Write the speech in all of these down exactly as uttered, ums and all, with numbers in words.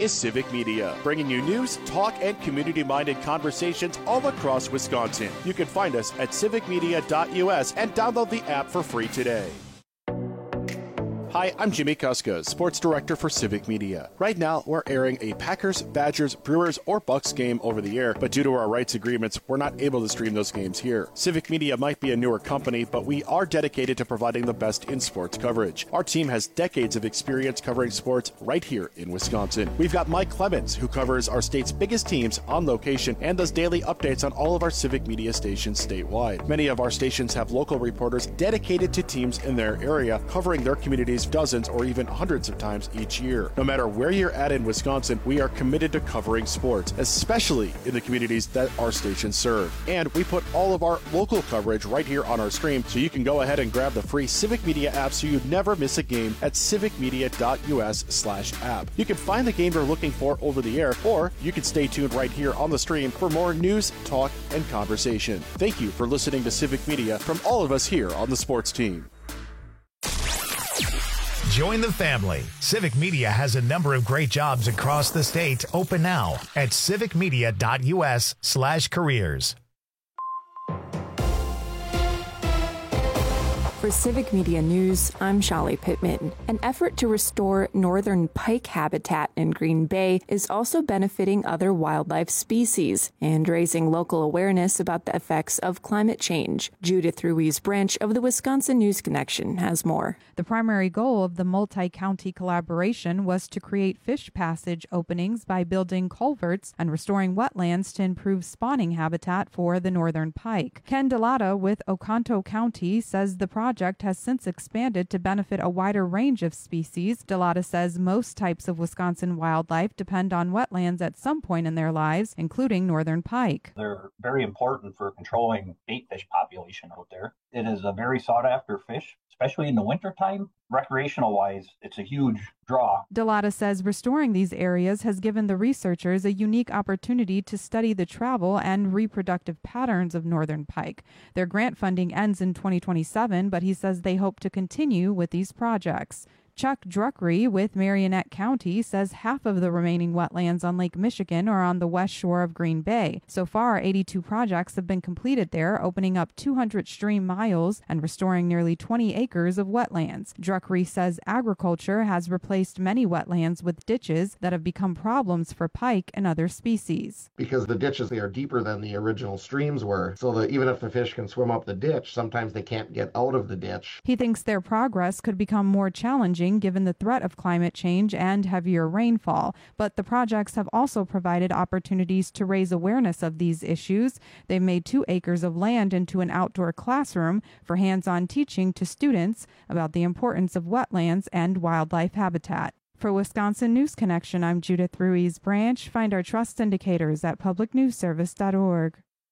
is Civic Media, bringing you news, talk, and community-minded conversations all across Wisconsin. You can find us at civic media dot U S and download the app for free today. Hi, I'm Jimmy Kuska, Sports Director for Civic Media. Right now, we're airing a Packers, Badgers, Brewers, or Bucks game over the air, but due to our rights agreements, we're not able to stream those games here. Civic Media might be a newer company, but we are dedicated to providing the best in sports coverage. Our team has decades of experience covering sports right here in Wisconsin. We've got Mike Clemens, who covers our state's biggest teams on location and does daily updates on all of our Civic Media stations statewide. Many of our stations have local reporters dedicated to teams in their area, covering their communities dozens or even hundreds of times each year. No matter where you're at in Wisconsin, we are committed to covering sports, especially in the communities that our stations serve. And we put all of our local coverage right here on our stream, so you can go ahead and grab the free Civic Media app so you never miss a game at civic media dot U S slash app. You can find the game you're looking for over the air, or you can stay tuned right here on the stream for more news, talk, and conversation. Thank you for listening to Civic Media from all of us here on the sports team. Join the family. Civic Media has a number of great jobs across the state open now at civic media dot U S slash careers. For Civic Media News, I'm Shali Pittman. An effort to restore northern pike habitat in Green Bay is also benefiting other wildlife species and raising local awareness about the effects of climate change. Judith Ruiz Branch of the Wisconsin News Connection has more. The primary goal of the multi-county collaboration was to create fish passage openings by building culverts and restoring wetlands to improve spawning habitat for the northern pike. Ken Delata with Oconto County says the project project has since expanded to benefit a wider range of species. Delata says most types of Wisconsin wildlife depend on wetlands at some point in their lives, including northern pike. They're very important for controlling bait fish population out there. It is a very sought after fish, especially in the wintertime. Recreational wise, it's a huge draw. Delata says restoring these areas has given the researchers a unique opportunity to study the travel and reproductive patterns of northern pike. Their grant funding ends in twenty twenty-seven, but he says they hope to continue with these projects. Chuck Druckery with Marionette County says half of the remaining wetlands on Lake Michigan are on the west shore of Green Bay. So far, eighty-two projects have been completed there, opening up two hundred stream miles and restoring nearly twenty acres of wetlands. Druckery says agriculture has replaced many wetlands with ditches that have become problems for pike and other species. Because the ditches, they are deeper than the original streams were, so that even if the fish can swim up the ditch, sometimes they can't get out of the ditch. He thinks their progress could become more challenging given the threat of climate change and heavier rainfall, but the projects have also provided opportunities to raise awareness of these issues. They've made two acres of land into an outdoor classroom for hands-on teaching to students about the importance of wetlands and wildlife habitat. For Wisconsin News Connection, I'm Judith Ruiz Branch. Find our trust indicators at public news service dot org.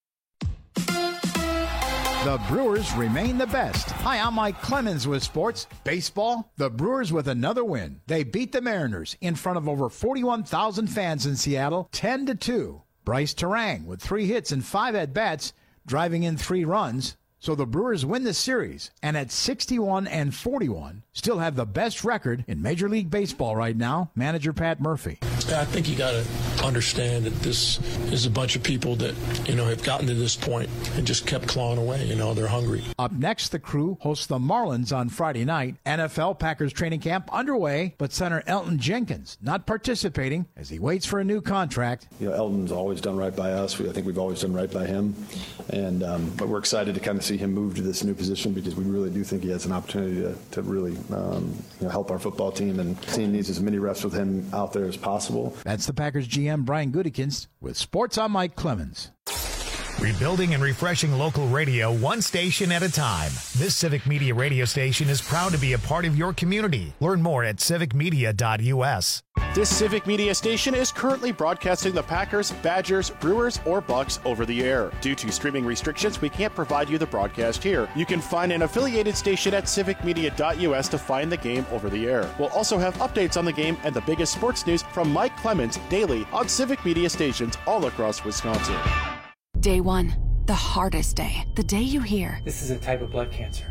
The Brewers remain the best. Hi, I'm Mike Clemens with sports. Baseball, the Brewers with another win. They beat the Mariners in front of over forty-one thousand fans in Seattle, ten to two. Bryce Terang with three hits and five at-bats, driving in three runs. So the Brewers win the series, and at sixty-one and forty-one, still have the best record in Major League Baseball right now. Manager Pat Murphy. I think you got to understand that this is a bunch of people that, you know, have gotten to this point and just kept clawing away. You know, they're hungry. Up next, the Crew hosts the Marlins on Friday night. N F L Packers training camp underway, but center Elton Jenkins not participating as he waits for a new contract. You know, Elton's always done right by us. We, I think we've always done right by him. And um, but we're excited to kind of see him move to this new position because we really do think he has an opportunity to, to really um, you know, help our football team, and the team needs as many reps with him out there as possible. That's the Packers G M Brian Gutekunst with Sports. I'm Mike Clemens. Rebuilding and refreshing local radio one station at a time. This Civic Media radio station is proud to be a part of your community. Learn more at civic media dot U S. This Civic Media station is currently broadcasting the Packers, Badgers, Brewers, or Bucks over the air. Due to streaming restrictions, we can't provide you the broadcast here. You can find an affiliated station at civic media dot U S to find the game over the air. We'll also have updates on the game and the biggest sports news from Mike Clemens daily on Civic Media stations all across Wisconsin. Day one, the hardest day. The day you hear, this is a type of blood cancer.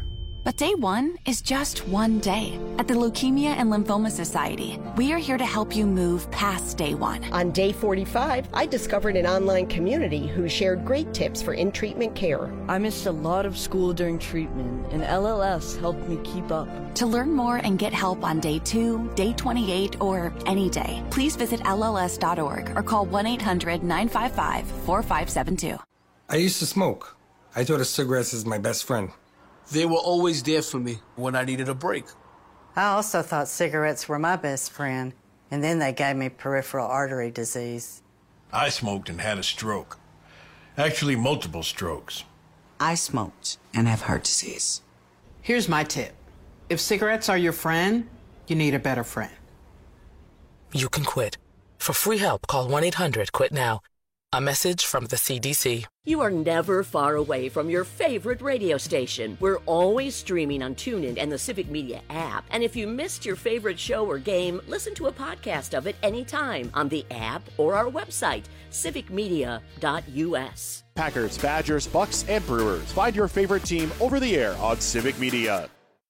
But day one is just one day. At the Leukemia and Lymphoma Society, we are here to help you move past day one. On day forty-five, I discovered an online community who shared great tips for in-treatment care. I missed a lot of school during treatment, and L L S helped me keep up. To learn more and get help on day two, day twenty-eight, or any day, please visit L L S dot org or call one eight hundred nine five five four five seven two. I used to smoke. I thought of cigarettes as my best friend. They were always there for me when I needed a break. I also thought cigarettes were my best friend, and then they gave me peripheral artery disease. I smoked and had a stroke. Actually, multiple strokes. I smoked and have heart disease. Here's my tip. If cigarettes are your friend, you need a better friend. You can quit. For free help, call one eight hundred quit now. A message from the C D C. You are never far away from your favorite radio station. We're always streaming on TuneIn and the Civic Media app. And if you missed your favorite show or game, listen to a podcast of it anytime on the app or our website, civic media dot U S. Packers, Badgers, Bucks, and Brewers. Find your favorite team over the air on Civic Media.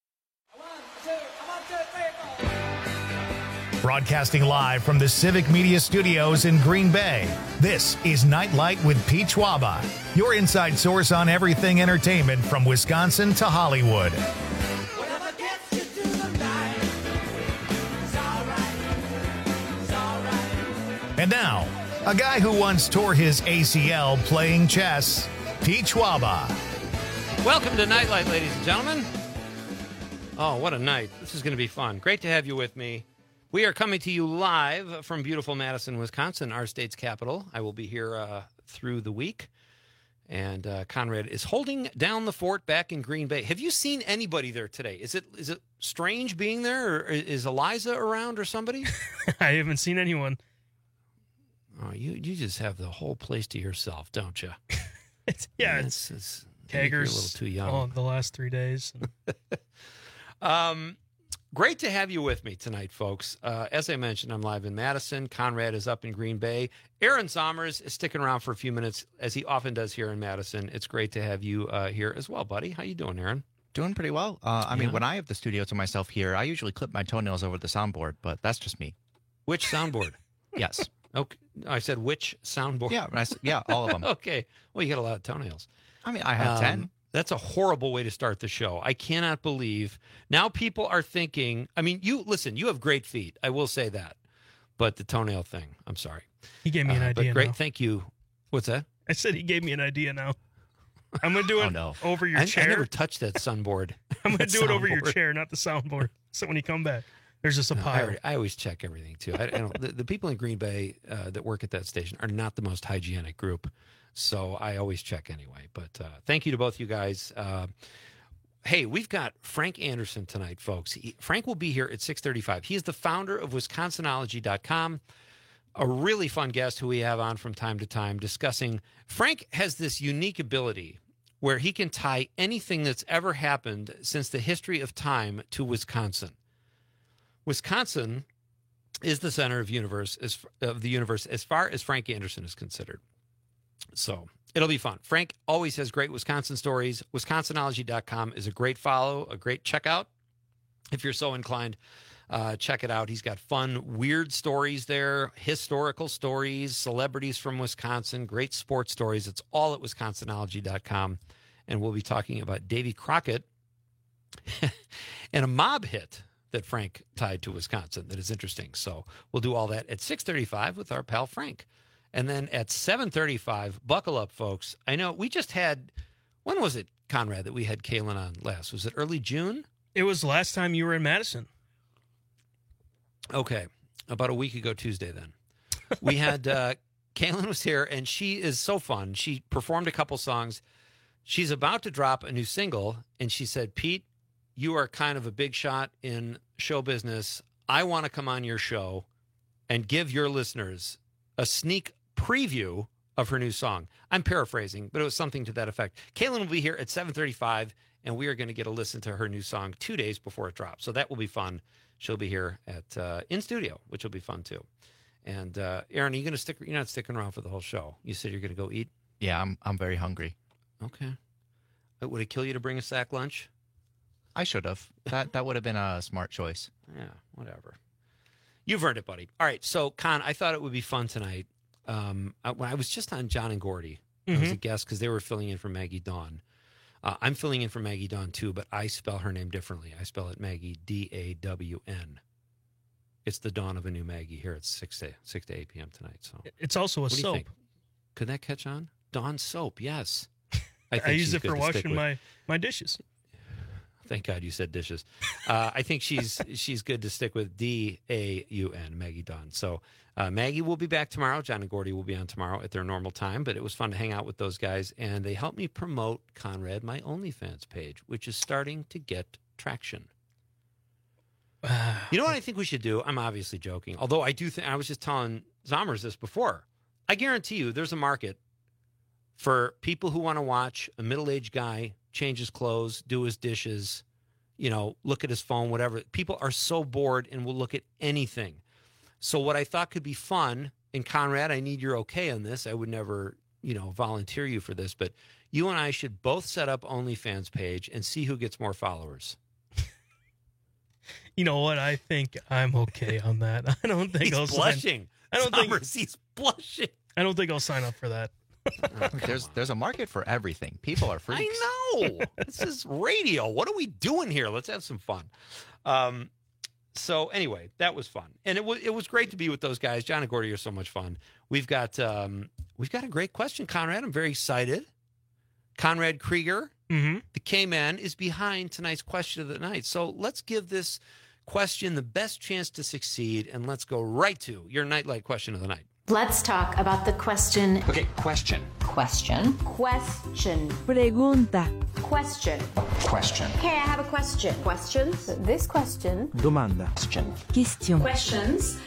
Broadcasting live from the Civic Media Studios in Green Bay, this is Nightlight with Pete Schwaba, your inside source on everything entertainment from Wisconsin to Hollywood. And now, a guy who once tore his A C L playing chess, Pete Schwaba. Welcome to Nightlight, ladies and gentlemen. Oh, what a night. This is going to be fun. Great to have you with me. We are coming to you live from beautiful Madison, Wisconsin, our state's capital. I will be here uh, through the week. And uh, Conrad is holding down the fort back in Green Bay. Have you seen anybody there today? Is it is it strange being there? Or is Eliza around or somebody? I haven't seen anyone. Oh, you, you just have the whole place to yourself, don't you? it's, yeah, it's, it's, it's Kager's you're a little too young. Oh, the last three days. um. Great to have you with me tonight, folks. Uh, as I mentioned, I'm live in Madison. Conrad is up in Green Bay. Aaron Sommers is sticking around for a few minutes, as he often does here in Madison. It's great to have you uh, here as well, buddy. How you doing, Aaron? Doing pretty well. Uh, I Yeah. mean, when I have the studio to myself here, I usually clip my toenails over the soundboard, but that's just me. Which soundboard? Yes. Okay. I said which soundboard? Yeah, when I s- yeah, all of them. Okay. Well, you got a lot of toenails. I mean, I have Um, ten. That's a horrible way to start the show. I cannot believe now people are thinking. I mean, you listen. You have great feet. I will say that, but the toenail thing. I'm sorry. He gave me an Uh, idea. But great. now. Thank you. What's that? I said he gave me an idea now. I'm going to do it Oh, no. over your I, chair. I never touched that sunboard. I'm going That to do it over your soundboard. chair, not the soundboard. So when you come back, there's just a No, I, pile. already- I always check everything too. I, I don't, the, the people in Green Bay uh, that work at that station are not the most hygienic group, so I always check anyway. But uh, thank you to both you guys. Uh, hey, we've got Frank Anderson tonight, folks. He, Frank will be here at six thirty-five. He is the founder of Wisconsinology dot com. A really fun guest who we have on from time to time discussing. Frank has this unique ability where he can tie anything that's ever happened since the history of time to Wisconsin. Wisconsin is the center of universe as, of the universe as far as Frank Anderson is considered. So it'll be fun. Frank always has great Wisconsin stories. Wisconsinology dot com is a great follow, a great checkout. If you're so inclined, uh, check it out. He's got fun, weird stories there, historical stories, celebrities from Wisconsin, great sports stories. It's all at Wisconsinology dot com. And we'll be talking about Davy Crockett and a mob hit that Frank tied to Wisconsin that is interesting. So we'll do all that at six thirty-five with our pal Frank. And then at seven thirty-five, buckle up, folks. I know we just had, when was it, Conrad, that we had Kalen on last? Was it early June? It was last time you were in Madison. Okay, about a week ago Tuesday then. We had, uh, Kalen was here, and she is so fun. She performed a couple songs. She's about to drop a new single, and she said, Pete, you are kind of a big shot in show business. I want to come on your show and give your listeners a sneak preview of her new song. I'm paraphrasing, but it was something to that effect. Kalen will be here at seven thirty-five, and we are going to get a listen to her new song two days before it drops. So that will be fun. She'll be here at uh, in studio, which will be fun too. And uh, Aaron, are you going to stick? You're not sticking around for the whole show. You said you're going to go eat. Yeah, I'm I'm very hungry. Okay. Uh, Would it kill you to bring a sack lunch? I should have. That that would have been a smart choice. Yeah, whatever. You've earned it, buddy. All right, so Con, I thought it would be fun tonight. Um, I, when I was just on John and Gordy, mm-hmm. I was a guest because they were filling in for Maggie Dawn. Uh, I'm filling in for Maggie Dawn too, but I spell her name differently. I spell it Maggie, D A W N. It's the dawn of a new Maggie here at six to six to eight p.m. tonight. So it's also a what do you soap. think? Could that catch on? Dawn soap, yes. I, think I use she's it for good to stick washing with. my, my dishes. Thank God you said dishes. Uh, I think she's she's good to stick with D A U N, Maggie Dawn. So uh, Maggie will be back tomorrow. John and Gordy will be on tomorrow at their normal time. But it was fun to hang out with those guys, and they helped me promote Conrad, my OnlyFans page, which is starting to get traction. You know what I think we should do? I'm obviously joking. Although I do think, I was just telling Zommers this before. I guarantee you there's a market for people who want to watch a middle-aged guy change his clothes, do his dishes, you know, look at his phone, whatever. People are so bored and will look at anything. So what I thought could be fun, and Conrad, I need your okay on this. I would never, you know, volunteer you for this, but you and I should both set up OnlyFans page and see who gets more followers. You know what? I think I'm okay on that. I don't think He's I'll blushing. sign. I don't Summers, think he's blushing. I don't think I'll sign up for that. Oh, there's there's a market for everything. People are freaks. I know. This is radio. What are we doing here? Let's have some fun. Um, so anyway, that was fun, and it was it was great to be with those guys. John and Gordy are so much fun. We've got um, we've got a great question, Conrad. I'm very excited. Conrad Krieger, mm-hmm. the K-Man, is behind tonight's question of the night. So let's give this question the best chance to succeed, and let's go right to your nightlight question of the night. Let's talk about the question. Okay, question. Question. Question. Pregunta. Question. Question. Okay, I have a question. Questions? This question. Domanda. Question. Question. Questions.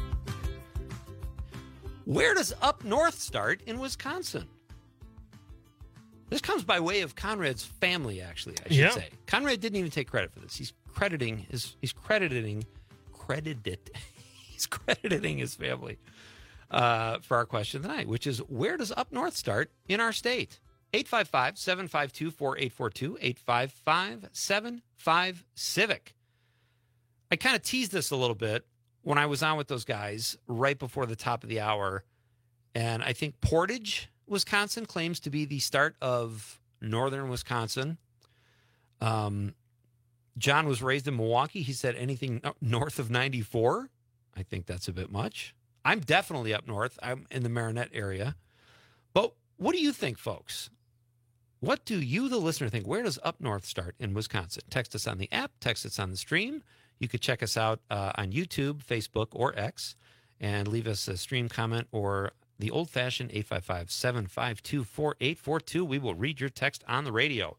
Where does Up North start in Wisconsin? This comes by way of Conrad's family, actually, I should yeah. say. Conrad didn't even take credit for this. He's crediting his he's crediting credited he's crediting his family uh, for our question tonight, which is, where does Up North start in our state? eight five five, seven five two, four eight four two, eight five five, seven five, Civic. I kind of teased this a little bit when I was on with those guys right before the top of the hour, and I think Portage, Wisconsin, claims to be the start of northern Wisconsin. Um, John was raised in Milwaukee. He said anything north of ninety-four. I think that's a bit much. I'm definitely up north. I'm in the Marinette area. But what do you think, folks? What do you, the listener, think? Where does up north start in Wisconsin? Text us on the app. Text us on the stream. You could check us out uh, on YouTube, Facebook, or X, and leave us a stream comment or the old-fashioned eight five five, seven five two, four eight four two. We will read your text on the radio.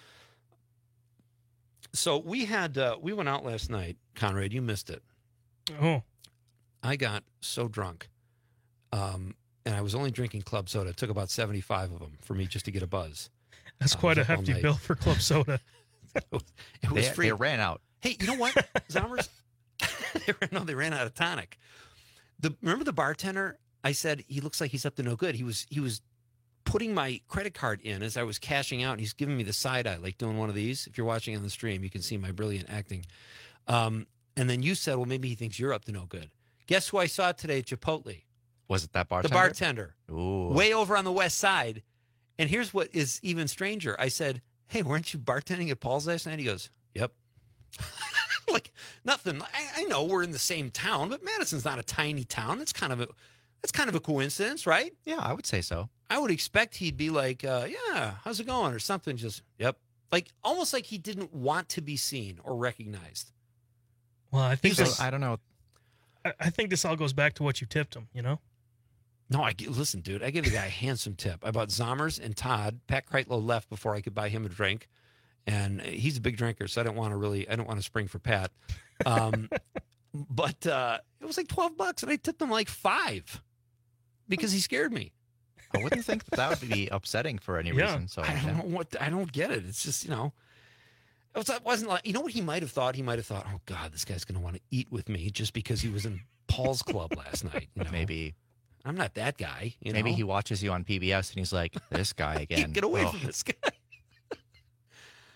So we had uh, we went out last night, Conrad. You missed it. Oh, I got so drunk, um, and I was only drinking club soda. It took about seventy-five of them for me just to get a buzz. That's uh, quite a hefty bill for club soda. it was, it was they, free. They ran out. Hey, you know what, Zommers? they ran, no, they ran out of tonic. The remember the bartender? I said he looks like he's up to no good. He was he was putting my credit card in as I was cashing out. And he's giving me the side eye, like doing one of these. If you're watching on the stream, you can see my brilliant acting. Um, and then you said, well, maybe he thinks you're up to no good. Guess who I saw today at Chipotle? Was it that bartender? The bartender. Ooh. Way over on the west side. And here's what is even stranger. I said, hey, weren't you bartending at Paul's last night? He goes, yep. Like, nothing. I, I know we're in the same town, but Madison's not a tiny town. It's kind of a that's kind of a coincidence, right? Yeah, I would say so. I would expect he'd be like, uh, yeah, how's it going? Or something. Just, yep. Like, almost like he didn't want to be seen or recognized. Well, I think this, I don't know. I, I think this all goes back to what you tipped him, you know? No, I listen, dude. I gave the guy a handsome tip. I bought Zommers and Todd. Pat Kreitlow left before I could buy him a drink, and he's a big drinker, so I don't want to really. I don't want to spring for Pat. Um, but uh, it was like twelve bucks, and I tipped him like five because he scared me. I wouldn't think that, that would be upsetting for any Yeah. reason. So I don't know what I don't get it. It's just, you know, it, was, it wasn't like, you know what he might have thought? He might have thought, oh God, this guy's going to want to eat with me just because he was in Paul's club last night. You know? Maybe. I'm not that guy. You Maybe know? he watches you on P B S and he's like, this guy again. Get away oh. from this guy.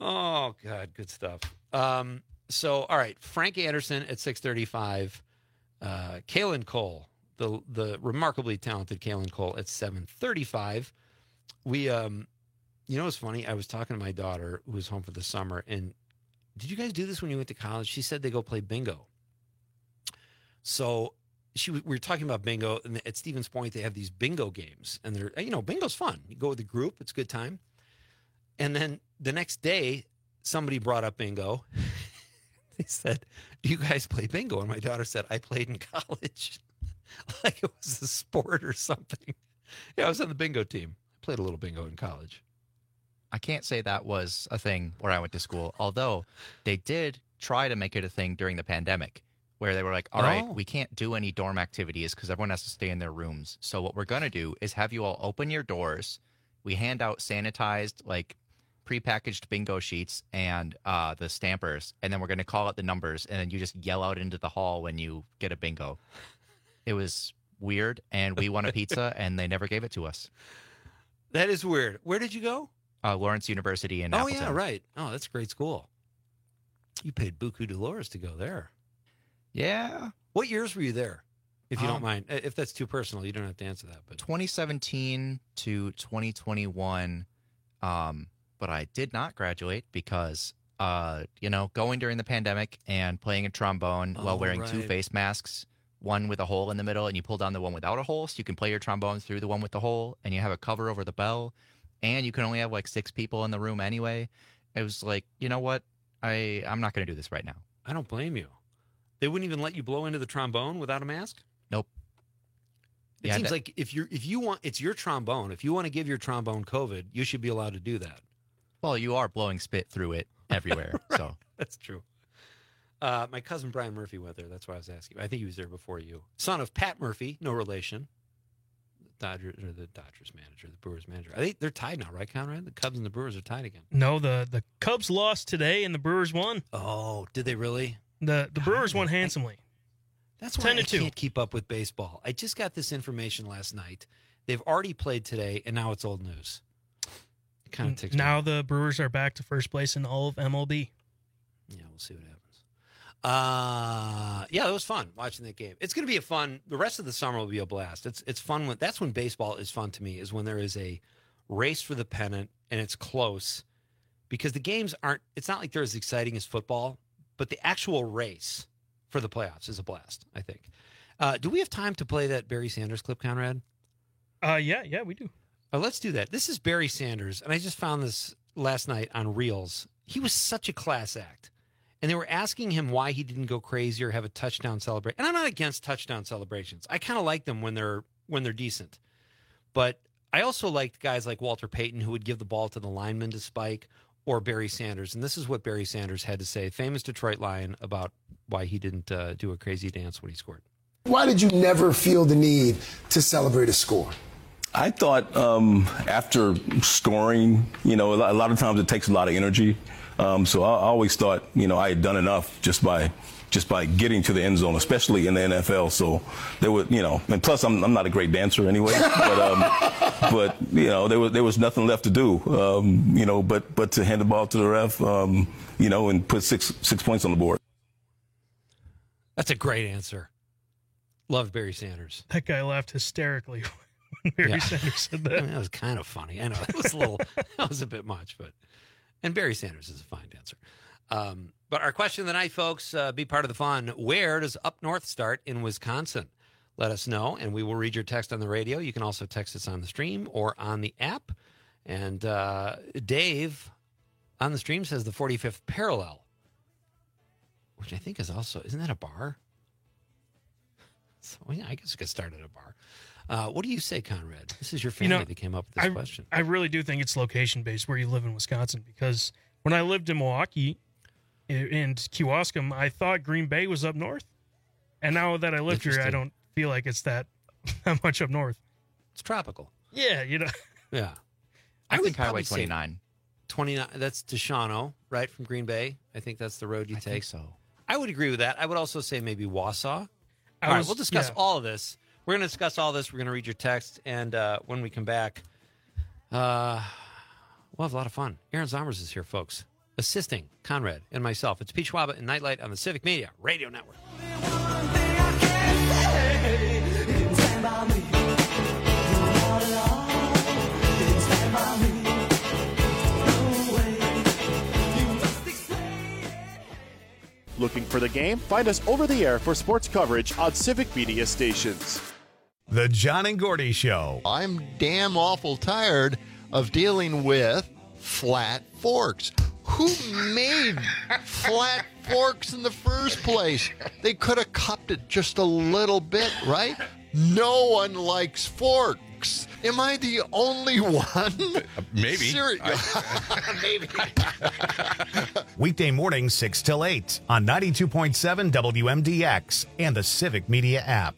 Oh, God, good stuff. Um, so, all right, Frank Anderson at six thirty-five. Uh, Kalen Cole, the the remarkably talented Kalen Cole at seven thirty-five. We, um, you know what's funny? I was talking to my daughter who was home for the summer, and did you guys do this when you went to college? She said they go play bingo. So she we were talking about bingo, and at Stevens Point, they have these bingo games, and they're, you know, bingo's fun. You go with a group, it's a good time. And then the next day, somebody brought up bingo. They said, do you guys play bingo? And my daughter said, I played in college. Like it was a sport or something. Yeah, I was on the bingo team. I played a little bingo in college. I can't say that was a thing where I went to school, although they did try to make it a thing during the pandemic where they were like, all Oh. right, we can't do any dorm activities because everyone has to stay in their rooms. So what we're going to do is have you all open your doors. We hand out sanitized, like, prepackaged bingo sheets and uh, the stampers, and then we're going to call out the numbers, and then you just yell out into the hall when you get a bingo. It was weird, and we won a pizza, and they never gave it to us. That is weird. Where did you go? Uh, Lawrence University in Oh, Appleton. yeah, right. Oh, that's a great school. You paid buku dollars to go there. Yeah. What years were you there? If you Um, don't mind. If that's too personal, you don't have to answer that. But twenty seventeen to twenty twenty-one, um, but I did not graduate because, uh, you know, going during the pandemic and playing a trombone Oh, while wearing two right. face masks, one with a hole in the middle, and you pull down the one without a hole, so you can play your trombone through the one with the hole, and you have a cover over the bell, and you can only have like six people in the room anyway. It was like, you know what? I, I'm not going to do this right now. I don't blame you. They wouldn't even let you blow into the trombone without a mask? Nope. It Yeah, seems that- like if you if you want, it's your trombone. If you want to give your trombone COVID, you should be allowed to do that. Well, you are blowing spit through it everywhere, so. That's true. Uh, my cousin Brian Murphy went there. That's why I was asking. I think he was there before you. Son of Pat Murphy, no relation. The Dodgers or the Dodgers manager, the Brewers manager. I think they're tied now, right, Conrad? The Cubs and the Brewers are tied again. No, the, the Cubs lost today and the Brewers won. Oh, did they really? The the Brewers won handsomely. That's why ten I to two. can't keep up with baseball. I just got this information last night. They've already played today, and now it's old news. Kind of ticks me Now the Brewers are back to first place in all of M L B. Yeah, we'll see what happens. Uh, yeah, it was fun watching that game. It's going to be a fun. The rest of the summer will be a blast. It's it's fun when that's when baseball is fun to me. Is when there is a race for the pennant and it's close, because the games aren't. It's not like they're as exciting as football, but the actual race for the playoffs is a blast. I think. Uh, do we have time to play that Barry Sanders clip, Conrad? Uh, yeah, yeah, we do. Oh, let's do that. This is Barry Sanders, and I just found this last night on Reels. He was such a class act. And they were asking him why he didn't go crazy or have a touchdown celebration. And I'm not against touchdown celebrations. I kind of like them when they're when they're decent. But I also liked guys like Walter Payton who would give the ball to the lineman to spike, or Barry Sanders. And this is what Barry Sanders had to say, famous Detroit Lion, about why he didn't uh, do a crazy dance when he scored. Why did you never feel the need to celebrate a score? I thought um, after scoring, you know, a lot of times it takes a lot of energy. Um, so I, I always thought, you know, I had done enough just by just by getting to the end zone, especially in the N F L. So there was, you know, and plus I'm, I'm not a great dancer anyway. But, um, but you know, there was there was nothing left to do, um, you know, but but to hand the ball to the ref, um, you know, and put six six points on the board. That's a great answer. Love Barry Sanders. That guy laughed hysterically when Barry Yeah. Sanders said that. I mean, that was kind of funny. I know it was a little, that was a bit much, but and Barry Sanders is a fine dancer. Um, but our question of the night, folks, uh, be part of the fun. Where does Up North start in Wisconsin? Let us know, and we will read your text on the radio. You can also text us on the stream or on the app. And uh, Dave on the stream says the forty-fifth parallel, which I think is also, isn't that a bar? So yeah, I guess it could start at a bar. Uh, what do you say, Conrad? This is your family You know, that came up with this I, question. I really do think it's location based where you live in Wisconsin, because when I lived in Milwaukee and Kewaskum, I thought Green Bay was up north. And now that I live here, I Interesting. don't feel like it's that, that much up north. It's tropical. Yeah, you know. Yeah. I, would think Highway probably say twenty-nine. twenty-nine, that's Deshano, right, from Green Bay. I think that's the road you I take. think so. I would agree with that. I would also say maybe Wausau. I All right, was- we'll discuss yeah. all of this. We're going to discuss all this. We're going to read your text. And uh, when we come back, uh, we'll have a lot of fun. Aaron Zomers is here, folks. assisting Conrad and myself. It's Pete Schwaba and Nightlight on the Civic Media Radio Network. Looking for the game? Find us over the air for sports coverage on Civic Media stations. The John and Gordy Show. I'm damn awful tired of dealing with flat forks. Who made flat forks in the first place? They could have cupped it just a little bit, right? No one likes forks. Am I the only one? Maybe. Seri- Maybe. Weekday mornings, six till eight on ninety-two point seven W M D X and the Civic Media app.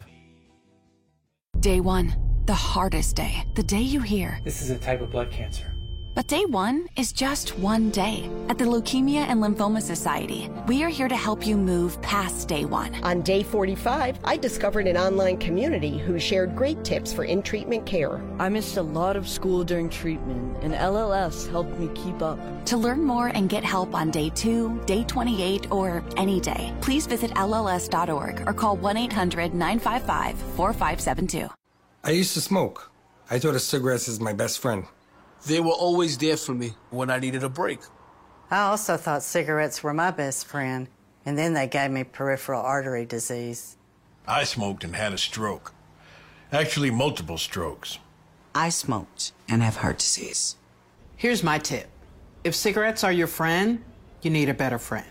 Day one, the hardest day. The day you hear, this is a type of blood cancer. But day one is just one day. At the Leukemia and Lymphoma Society, we are here to help you move past day one. On day forty-five, I discovered an online community who shared great tips for in-treatment care. I missed a lot of school during treatment, and L L S helped me keep up. To learn more and get help on day two, day twenty-eight, or any day, please visit L L S dot org or call one eight hundred nine five five four five seven two. I used to smoke. I thought a cigarette is my best friend. They were always there for me when I needed a break. I also thought cigarettes were my best friend, and then they gave me peripheral artery disease. I smoked and had a stroke. Actually, multiple strokes. I smoked and have heart disease. Here's my tip. If cigarettes are your friend, you need a better friend.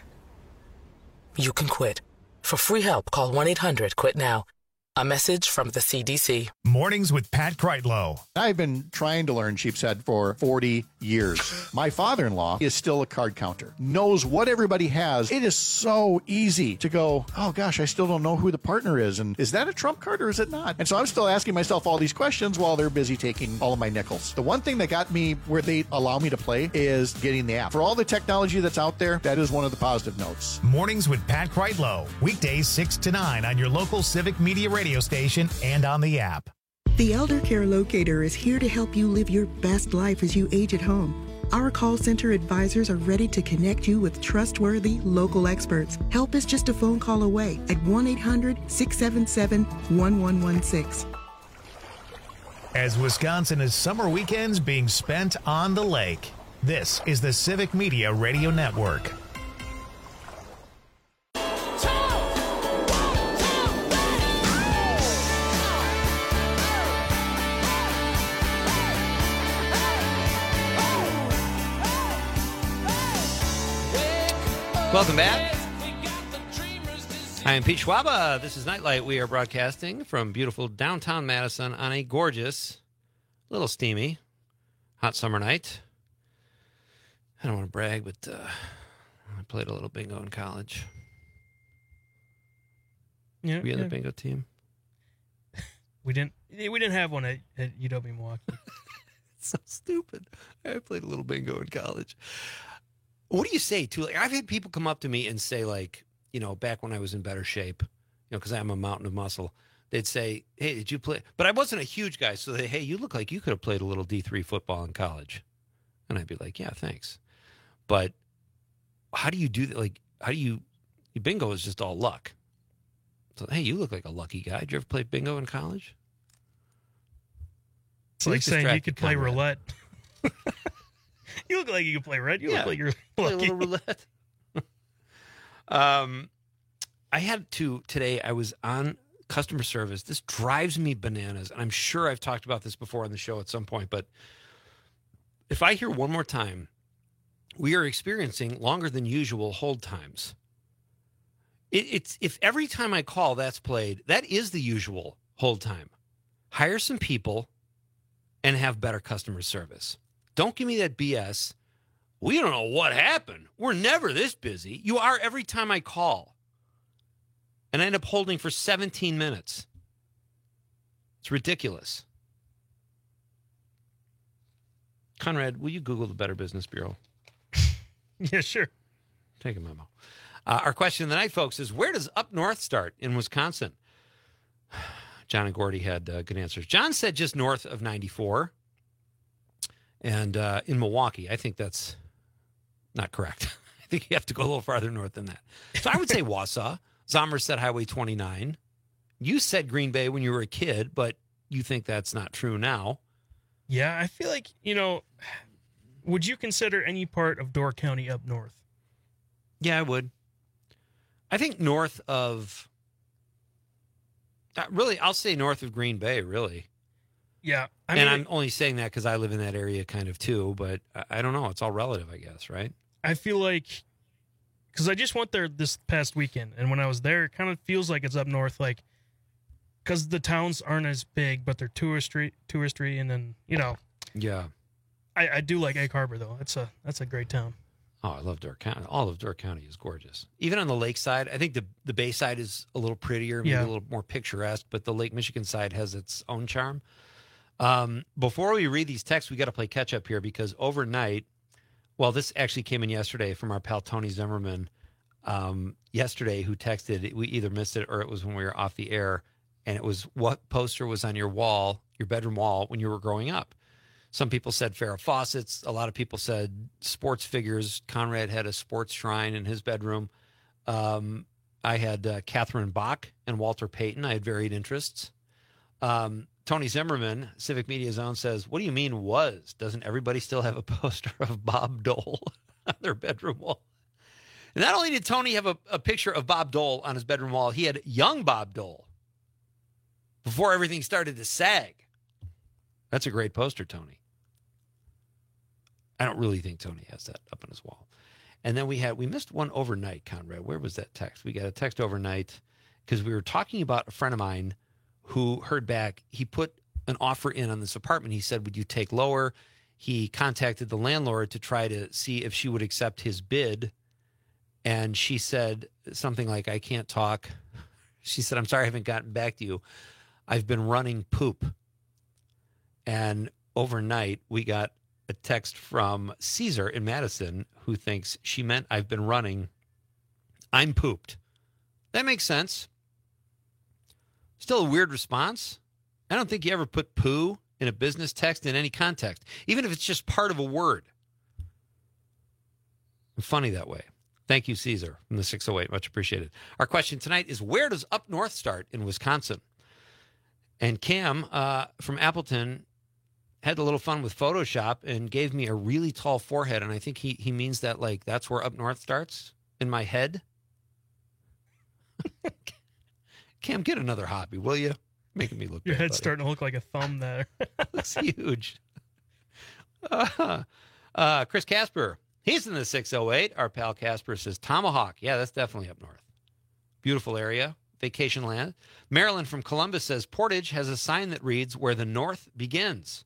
You can quit. For free help, call one eight hundred quit now. A message from the C D C. Mornings with Pat Kreitlow. I've been trying to learn Sheepshead for forty years. My father-in-law is still a card counter, knows what everybody has. It is so easy to go, oh gosh, I still don't know who the partner is. And is that a trump card or is it not? And so I'm still asking myself all these questions while they're busy taking all of my nickels. The one thing that got me where they allow me to play is getting the app. For all the technology that's out there, that is one of the positive notes. Mornings with Pat Kreitlow. Weekdays six to nine on your local Civic Media radio station and on the app. The Elder Care Locator is here to help you live your best life as you age at home. Our call center advisors are ready to connect you with trustworthy local experts. Help is just a phone call away at one eight hundred six seven seven one one one six. As Wisconsin is summer weekends being spent on the lake, this is the Civic Media Radio Network. Welcome back. I am Pete Schwaba. This is Nightlight. We are broadcasting from beautiful downtown Madison on a gorgeous, little steamy, hot summer night. I don't want to brag, but uh, I played a little bingo in college. Yeah, Were you in yeah. the bingo team? We didn't. We didn't have one at, at U W Milwaukee. It's so stupid. I played a little bingo in college. What do you say too? Like, I've had people come up to me and say, like, you know, back when I was in better shape, you know, because I'm a mountain of muscle, they'd say, "Hey, did you play?" But I wasn't a huge guy, so they, "Hey, you look like you could have played a little D three football in college," and I'd be like, "Yeah, thanks." But how do you do that? Like, how do you? Bingo is just all luck. So, hey, you look like a lucky guy. Did you ever play bingo in college? It's like saying you could play Conrad. roulette. You look like you can play roulette. You Yeah, look like you're play a lucky. little roulette. um, I had to today. I was on customer service. This drives me bananas, and I'm sure I've talked about this before on the show at some point. But if I hear one more time, we are experiencing longer than usual hold times. It, it's if every time I call that's played, that is the usual hold time. Hire some people and have better customer service. Don't give me that B S. We don't know what happened. We're never this busy. You are every time I call. And I end up holding for seventeen minutes. It's ridiculous. Conrad, will you Google the Better Business Bureau? Yeah, sure. Take a memo. Uh, our question of the night, folks, is where does up north start in Wisconsin? John and Gordy had uh, good answers. John said just north of ninety-four. And uh, in Milwaukee, I think that's not correct. I think you have to go a little farther north than that. So I would say Wausau. Zomer said Highway twenty-nine. You said Green Bay when you were a kid, but you think that's not true now. Yeah, I feel like, you know, would you consider any part of Door County up north? Yeah, I would. I think north of, uh, really, I'll say north of Green Bay, really. Yeah. I and mean, I'm only saying that because I live in that area kind of too, but I, I don't know. It's all relative, I guess, right? I feel like, because I just went there this past weekend, and when I was there, it kind of feels like it's up north, like, because the towns aren't as big, but they're touristy, touristy, and then, you know. Yeah. I, I do like Egg Harbor, though. That's a that's a great town. Oh, I love Door County. All of Door County is gorgeous. Even on the lake side, I think the, the bay side is a little prettier, maybe Yeah. a little more picturesque, but the Lake Michigan side has its own charm. Um, before we read these texts, we got to play catch up here because overnight, well, this actually came in yesterday from our pal Tony Zimmerman um, yesterday, who texted. We either missed it or it was when we were off the air, and it was what poster was on your wall, your bedroom wall, when you were growing up. Some people said Farrah Fawcett's. A lot of people said sports figures. Conrad had a sports shrine in his bedroom. Um, I had uh, Catherine Bach and Walter Payton. I had varied interests. Um, Tony Zimmerman, Civic Media Zone, says, what do you mean was? Doesn't everybody still have a poster of Bob Dole on their bedroom wall? And not only did Tony have a, a picture of Bob Dole on his bedroom wall, he had young Bob Dole before everything started to sag. That's a great poster, Tony. I don't really think Tony has that up on his wall. And then we had, we missed one overnight, Conrad. Where was that text? We got a text overnight because we were talking about a friend of mine who heard back. He put an offer in on this apartment. He said, would you take lower? He contacted the landlord to try to see if she would accept his bid. And she said something like, I can't talk. She said, I'm sorry I haven't gotten back to you. I've been running poop. And overnight, we got a text from Caesar in Madison who thinks she meant I've been running. I'm pooped. That makes sense. Still a weird response. I don't think you ever put poo in a business text in any context, even if it's just part of a word. Funny that way. Thank you, Caesar, from the six oh eight. Much appreciated. Our question tonight is, where does up north start in Wisconsin? And Cam uh, from Appleton had a little fun with Photoshop and gave me a really tall forehead. And I think he, he means that, like, that's where up north starts in my head. Cam, get another hobby, will you? Making me look Your bad, head's buddy. starting to look like a thumb there. Looks huge. Uh, uh, Chris Casper, he's in the six oh eight. Our pal Casper says Tomahawk. Yeah, that's definitely up north. Beautiful area. Vacation land. Marilyn from Columbus says Portage has a sign that reads where the north begins.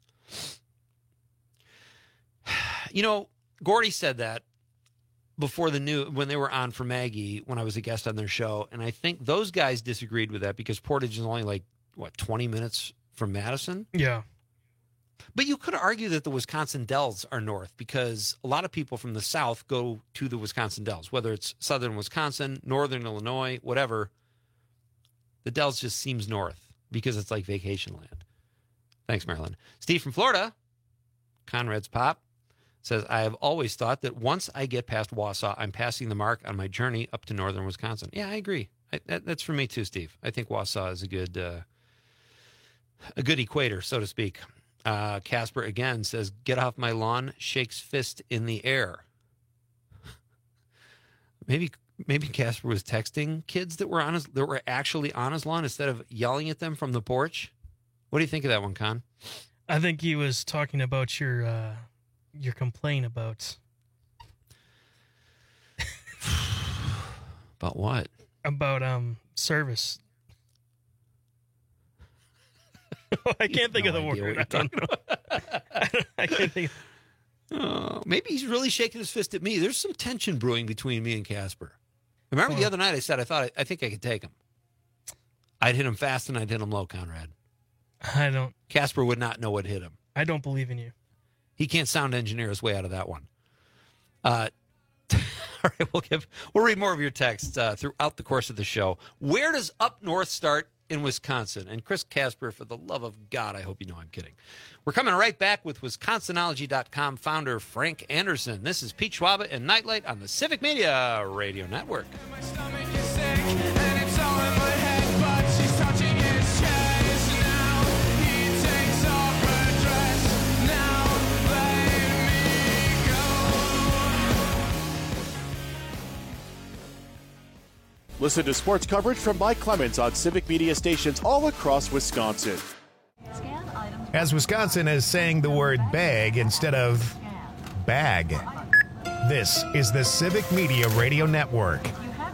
You know, Gordy said that before the new, when they were on for Maggie, when I was a guest on their show. And I think those guys disagreed with that because Portage is only like, what, twenty minutes from Madison? Yeah. But you could argue that the Wisconsin Dells are north because a lot of people from the south go to the Wisconsin Dells, whether it's southern Wisconsin, northern Illinois, whatever. The Dells just seems north because it's like vacation land. Thanks, Marilyn. Steve from Florida, Conrad's Pop, says, I have always thought that once I get past Wausau, I'm passing the mark on my journey up to northern Wisconsin. Yeah, I agree. I, that, that's for me too, Steve. I think Wausau is a good, uh, a good equator, so to speak. Uh, Casper again says, get off my lawn, shakes fist in the air. Maybe maybe Casper was texting kids that were on his, that were actually on his lawn instead of yelling at them from the porch. What do you think of that one, Con? I think he was talking about your uh, your complaint about about what? About um service. I can't think no of the idea word. What you're talking about. I can't think. Oh, maybe he's really shaking his fist at me. There's some tension brewing between me and Casper. Remember Oh. the other night I said I thought I, I think I could take him. I'd hit him fast and I'd hit him low, Conrad. I don't. Casper would not know what hit him. I don't believe in you. He can't sound engineer his way out of that one. Uh, all right, we'll give we'll read more of your texts uh, throughout the course of the show. Where does up north start in Wisconsin. And Chris Casper, for the love of God, I hope you know I'm kidding. We're coming right back with Wisconsinology dot com founder Frank Anderson. This is Pete Schwaba and Nightlight on the Civic Media Radio Network. Listen to sports coverage from Mike Clemens on Civic Media stations all across Wisconsin. As Wisconsin is saying the word bag instead of bag. This is the Civic Media Radio Network.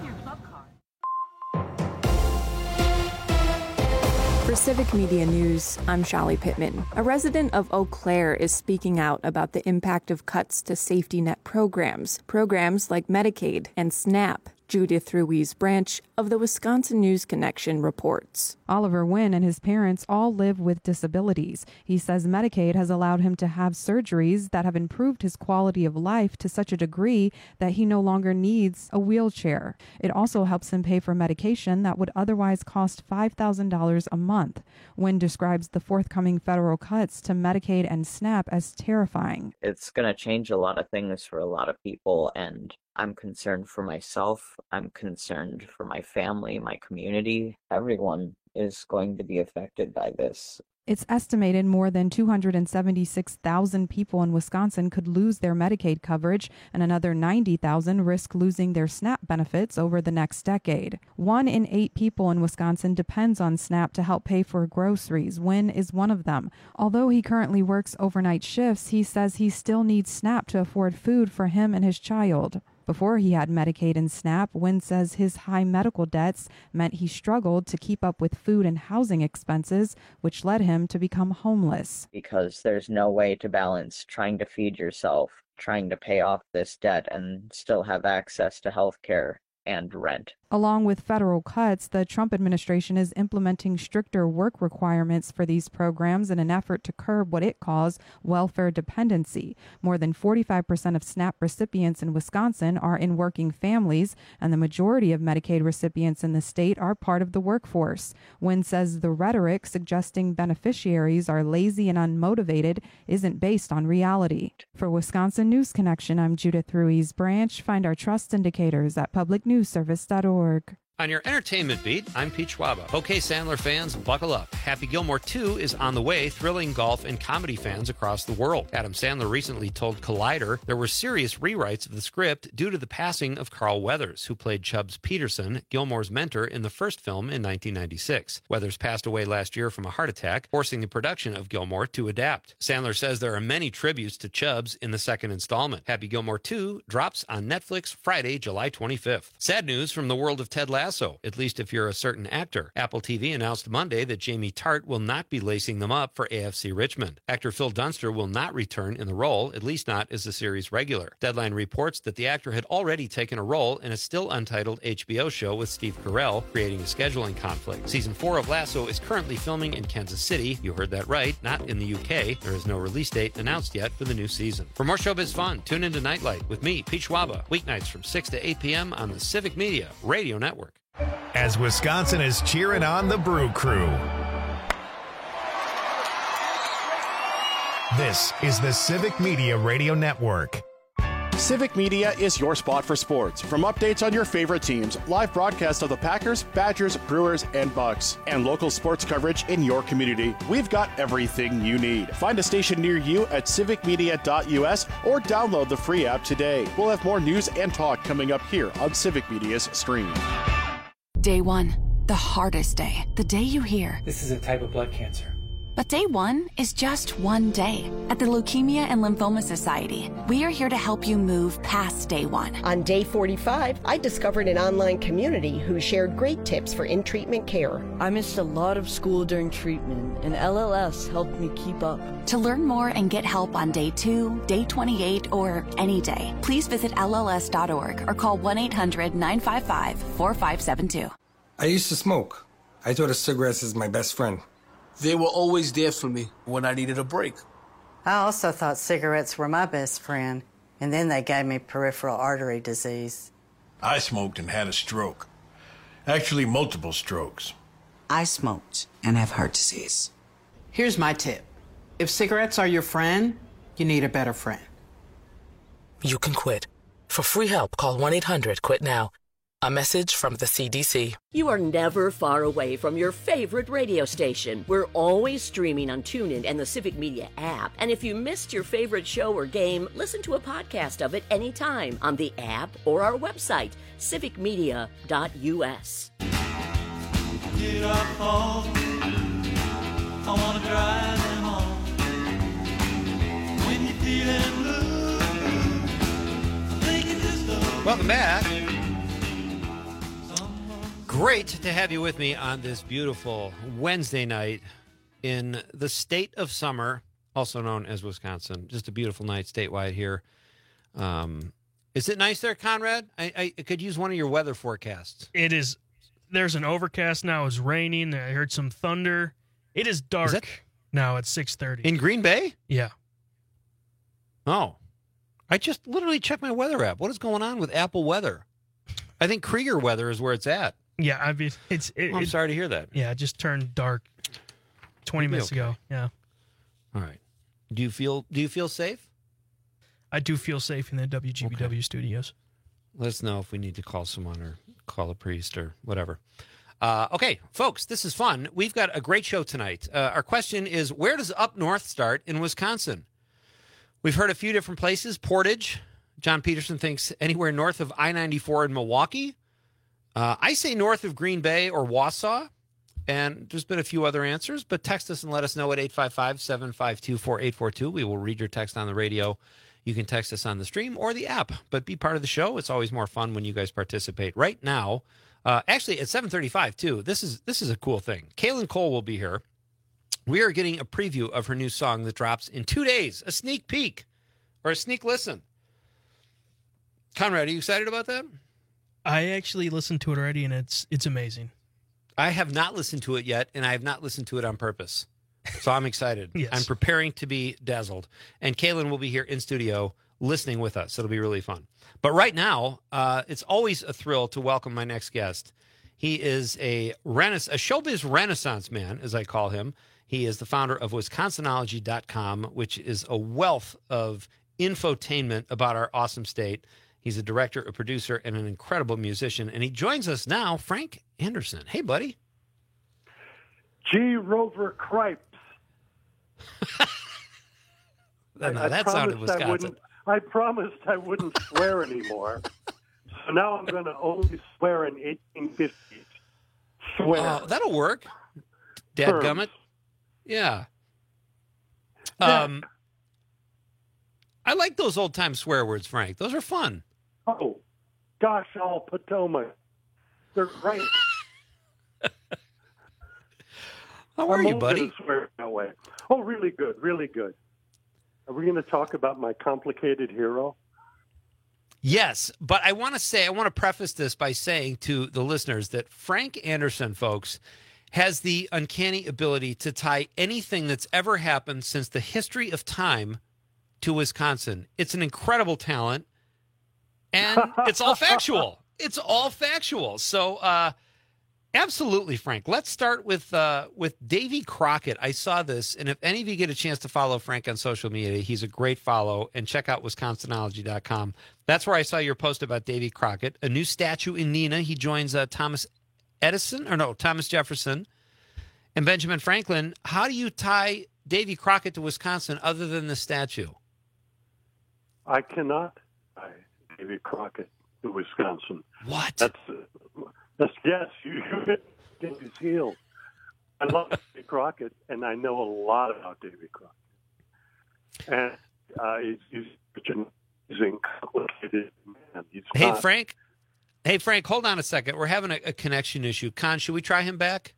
For Civic Media News, I'm Shallie Pittman. A resident of Eau Claire is speaking out about the impact of cuts to safety net programs, programs like Medicaid and SNAP. Judith Ruiz Branch of the Wisconsin News Connection reports. Oliver Wynn and his parents all live with disabilities. He says Medicaid has allowed him to have surgeries that have improved his quality of life to such a degree that he no longer needs a wheelchair. It also helps him pay for medication that would otherwise cost five thousand dollars a month. Wynn describes the forthcoming federal cuts to Medicaid and SNAP as terrifying. It's going to change a lot of things for a lot of people, and I'm concerned for myself. I'm concerned for my family, my community. Everyone is going to be affected by this. It's estimated more than two hundred seventy-six thousand people in Wisconsin could lose their Medicaid coverage, and another ninety thousand risk losing their SNAP benefits over the next decade. One in eight people in Wisconsin depends on SNAP to help pay for groceries. Wynn is one of them. Although he currently works overnight shifts, he says he still needs SNAP to afford food for him and his child. Before he had Medicaid and SNAP, Wynn says his high medical debts meant he struggled to keep up with food and housing expenses, which led him to become homeless. Because there's no way to balance trying to feed yourself, trying to pay off this debt, and still have access to health care and rent. Along with federal cuts, the Trump administration is implementing stricter work requirements for these programs in an effort to curb what it calls welfare dependency. More than forty-five percent of SNAP recipients in Wisconsin are in working families, and the majority of Medicaid recipients in the state are part of the workforce. Wynn says the rhetoric suggesting beneficiaries are lazy and unmotivated isn't based on reality. For Wisconsin News Connection, I'm Judith Ruiz Branch. Find our trust indicators at public news service dot org. On your entertainment beat, I'm Pete Schwaba. Okay, Sandler fans, buckle up. Happy Gilmore two is on the way, thrilling golf and comedy fans across the world. Adam Sandler recently told Collider there were serious rewrites of the script due to the passing of Carl Weathers, who played Chubbs Peterson, Gilmore's mentor in the first film in nineteen ninety-six. Weathers passed away last year from a heart attack, forcing the production of Gilmore to adapt. Sandler says there are many tributes to Chubbs in the second installment. Happy Gilmore two drops on Netflix Friday, July twenty-fifth. Sad news from the world of Ted Lasso, at least if you're a certain actor. Apple T V announced Monday that Jamie Tart will not be lacing them up for A F C Richmond. Actor Phil Dunster will not return in the role, at least not as the series regular. Deadline reports that the actor had already taken a role in a still untitled H B O show with Steve Carell, creating a scheduling conflict. Season four of Lasso is currently filming in Kansas City. You heard that right, not in the U K. There is no release date announced yet for the new season. For more showbiz fun, tune into Nightlight with me, Pete Schwaba, weeknights from six to eight p.m. on the Civic Media Radio Network. As Wisconsin is cheering on the Brew Crew. This is the Civic Media Radio Network. Civic Media is your spot for sports. From updates on your favorite teams, live broadcasts of the Packers, Badgers, Brewers, and Bucks, and local sports coverage in your community, we've got everything you need. Find a station near you at civic media dot u s or download the free app today. We'll have more news and talk coming up here on Civic Media's stream. Day one, the hardest day, the day you hear. This is a type of blood cancer. But day one is just one day. At the Leukemia and Lymphoma Society, we are here to help you move past day one. On day forty-five, I discovered an online community who shared great tips for in-treatment care. I missed a lot of school during treatment, and L L S helped me keep up. To learn more and get help on day two, day twenty-eight, or any day, please visit L L S dot org or call one eight hundred nine five five four five seven two. I used to smoke. I thought a cigarette is my best friend. They were always there for me when I needed a break. I also thought cigarettes were my best friend, and then they gave me peripheral artery disease. I smoked and had a stroke. Actually, multiple strokes. I smoked and have heart disease. Here's my tip. If cigarettes are your friend, you need a better friend. You can quit. For free help, call one eight hundred quit now. A message from the C D C. You are never far away from your favorite radio station. We're always streaming on TuneIn and the Civic Media app. And if you missed your favorite show or game, listen to a podcast of it anytime on the app or our website, civic media dot u s. Get up home. I want to drive them home. When you're feeling blue, think it just don't. Welcome back. Great to have you with me on this beautiful Wednesday night in the state of summer, also known as Wisconsin. Just a beautiful night statewide here. Um, is it nice there, Conrad? I, I could use one of your weather forecasts. It is. There's an overcast now. It's raining. I heard some thunder. It is dark is that, now at six thirty. In Green Bay? Yeah. Oh. I just literally checked my weather app. What is going on with Apple Weather? I think Krieger Weather is where it's at. Yeah, I mean, it's. It, well, I'm it, sorry to hear that. Yeah, it just turned dark twenty minutes okay. ago. Yeah. All right. Do you feel Do you feel safe? I do feel safe in the W G B W okay. studios. Let us know if we need to call someone or call a priest or whatever. Uh, okay, folks, this is fun. We've got a great show tonight. Uh, our question is, where does up north start in Wisconsin? We've heard a few different places. Portage. John Peterson thinks anywhere north of I ninety-four in Milwaukee. Uh, I say north of Green Bay or Wausau, and there's been a few other answers, but text us and let us know at eight five five, seven five two, four eight four two. We will read your text on the radio. You can text us on the stream or the app, but be part of the show. It's always more fun when you guys participate. Right now, uh, actually at seven thirty-five, too, this is this is a cool thing. Kaylin Cole will be here. We are getting a preview of her new song that drops in two days, a sneak peek or a sneak listen. Conrad, are you excited about that? I actually listened to it already, and it's it's amazing. I have not listened to it yet, and I have not listened to it on purpose. So I'm excited. Yes. I'm preparing to be dazzled. And Kaylin will be here in studio listening with us. It'll be really fun. But right now, uh, it's always a thrill to welcome my next guest. He is a, rena- a showbiz renaissance man, as I call him. He is the founder of Wisconsinology dot com, which is a wealth of infotainment about our awesome state. He's a director, a producer, and an incredible musician. And he joins us now, Frank Anderson. Hey, buddy. G. Rover Cripes. no, I, that I sounded Wisconsin. I, wouldn't, I promised I wouldn't swear anymore. So now I'm going to only swear in eighteen fifties. Swear. Oh, that'll work. Dadgummit. Yeah. Um, yeah. I like those old-time swear words, Frank. Those are fun. Oh, gosh, all Potomac. They're great. How are I'm you, buddy? Swear that way. Oh, really good, really good. Are we going to talk about my complicated hero? Yes, but I want to say, I want to preface this by saying to the listeners that Frank Anderson, folks, has the uncanny ability to tie anything that's ever happened since the history of time to Wisconsin. It's an incredible talent, and it's all factual. It's all factual. So, uh, absolutely, Frank. Let's start with uh, with Davy Crockett. I saw this, and if any of you get a chance to follow Frank on social media, he's a great follow, and check out Wisconsinology dot com. That's where I saw your post about Davy Crockett, a new statue in Neenah. He joins uh, Thomas Edison, or no, Thomas Jefferson, and Benjamin Franklin. How do you tie Davy Crockett to Wisconsin other than the statue? I cannot tie Davy Crockett to Wisconsin. What? That's, uh, that's yes, you hit his heels. I love Davy Crockett, and I know a lot about Davy Crockett. And uh, he's, he's such an amazing, complicated man. He's hey, not... Frank. Hey, Frank, hold on a second. We're having a, a connection issue. Con, should we try him back?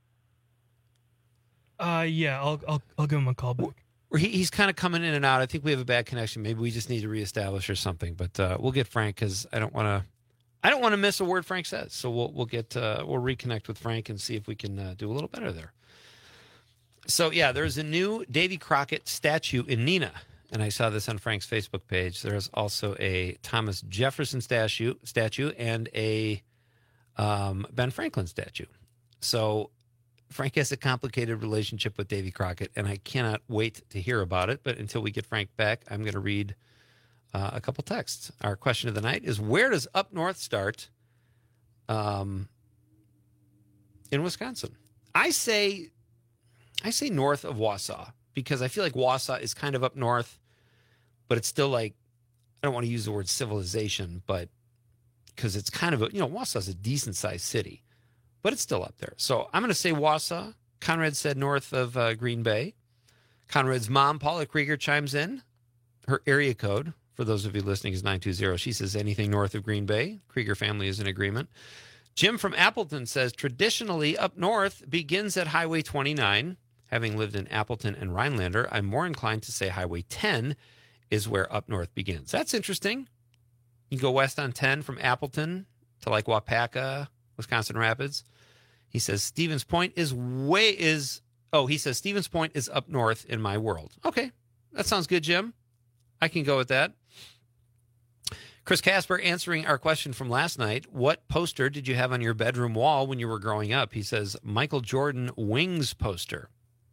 Uh, yeah, I'll I'll, I'll give him a call back. He, he's kind of coming in and out. I think we have a bad connection. Maybe we just need to reestablish or something. But uh, we'll get Frank because I don't want to. I don't want to miss a word Frank says. So we'll we'll get uh, we'll reconnect with Frank and see if we can uh, do a little better there. So yeah, there's a new Davy Crockett statue in Neenah, and I saw this on Frank's Facebook page. There's also a Thomas Jefferson statue statue and a um, Ben Franklin statue. So Frank has a complicated relationship with Davy Crockett, and I cannot wait to hear about it. But until we get Frank back, I'm going to read uh, a couple texts. Our question of the night is, where does up north start um, in Wisconsin? I say, I say north of Wausau, because I feel like Wausau is kind of up north, but it's still like, I don't want to use the word civilization, but because it's kind of a, you know, Wausau is a decent sized city, but it's still up there. So I'm going to say Wausau. Conrad said north of uh, Green Bay. Conrad's mom, Paula Krieger, chimes in. Her area code, for those of you listening, is nine two zero. She says anything north of Green Bay. Krieger family is in agreement. Jim from Appleton says traditionally up north begins at Highway twenty-nine. Having lived in Appleton and Rhinelander, I'm more inclined to say Highway ten is where up north begins. That's interesting. You go west on ten from Appleton to like Wapaka, Wisconsin Rapids. He says Stevens Point is way is, oh, he says Stevens Point is up north in my world. Okay, that sounds good, Jim. I can go with that. Chris Casper answering our question from last night. What poster did you have on your bedroom wall when you were growing up? He says Michael Jordan Wings poster.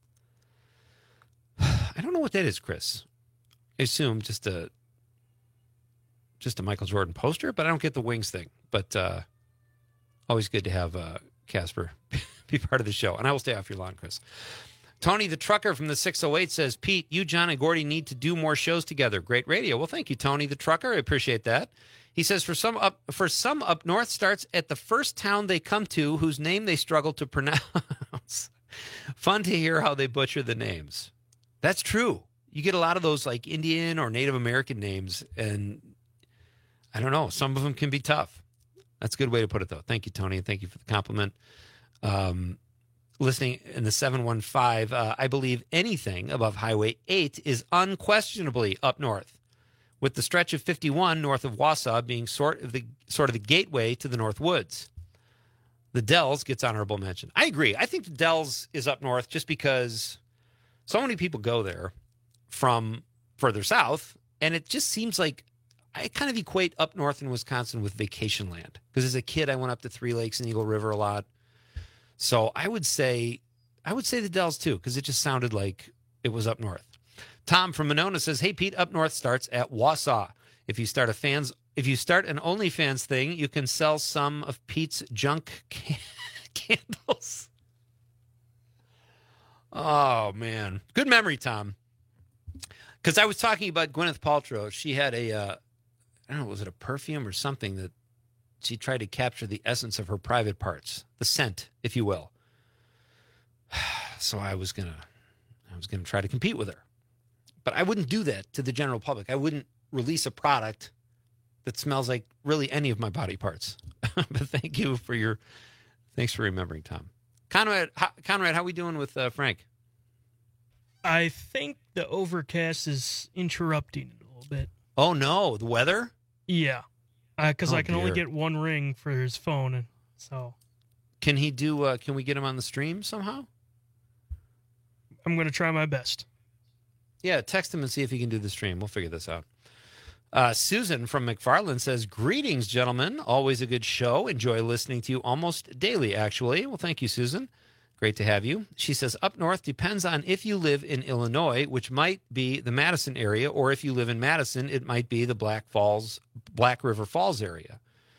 I don't know what that is, Chris. I assume just a just a Michael Jordan poster, but I don't get the Wings thing. But uh, always good to have uh, Casper be part of the show. And I will stay off your lawn, Chris. Tony the trucker from the six oh eight says, Pete, you, John, and Gordy need to do more shows together. Great radio. Well, thank you, Tony the trucker. I appreciate that. He says, for some up for some up north starts at the first town they come to whose name they struggle to pronounce. Fun to hear how they butcher the names. That's true. You get a lot of those like Indian or Native American names, and I don't know, some of them can be tough. That's a good way to put it, though. Thank you, Tony, and thank you for the compliment. Um, listening in the seven one five, uh, I believe anything above Highway eight is unquestionably up north, with the stretch of fifty-one north of Wausau being sort of the sort of the gateway to the North Woods. The Dells gets honorable mention. I agree. I think the Dells is up north just because so many people go there from further south, and it just seems like I kind of equate up north in Wisconsin with vacation land, because as a kid I went up to Three Lakes and Eagle River a lot. So I would say I would say the Dells too, because it just sounded like it was up north. Tom from Monona says, hey Pete, up north starts at Wausau. If you start a fans if you start an OnlyFans thing, you can sell some of Pete's junk can- candles. Oh, man. Good memory, Tom. Because I was talking about Gwyneth Paltrow. She had a, uh, I don't know, was it a perfume or something that she tried to capture the essence of her private parts, the scent, if you will. So I was going to, I was going to try to compete with her. But I wouldn't do that to the general public. I wouldn't release a product that smells like really any of my body parts. But thank you for your, thanks for remembering, Tom. Conrad, how, Conrad, how we doing with uh, Frank? I think the overcast is interrupting it a little bit. Oh, no. The weather? Yeah. Because uh, oh, I can dear. only get one ring for his phone. And so. Can he do, uh, can we get him on the stream somehow? I'm going to try my best. Yeah, text him and see if he can do the stream. We'll figure this out. Uh, Susan from McFarland says, greetings, gentlemen. Always a good show. Enjoy listening to you almost daily, actually. Well, thank you, Susan. Great to have you. She says, up north depends on if you live in Illinois, which might be the Madison area, or if you live in Madison, it might be the Black Falls, Black River Falls area.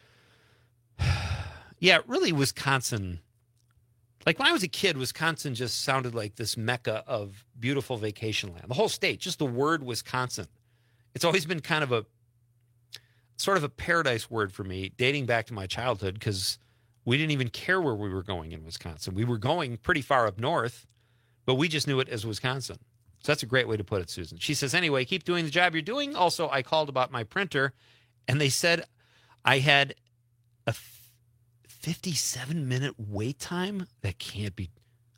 Yeah, really, Wisconsin. Like when I was a kid, Wisconsin just sounded like this mecca of beautiful vacation land. The whole state, just the word Wisconsin. It's always been kind of a sort of a paradise word for me, dating back to my childhood, because we didn't even care where we were going in Wisconsin. We were going pretty far up north, but we just knew it as Wisconsin. So that's a great way to put it, Susan. She says, anyway, keep doing the job you're doing. Also, I called about my printer, and they said I had a fifty-seven minute wait time. That can't be.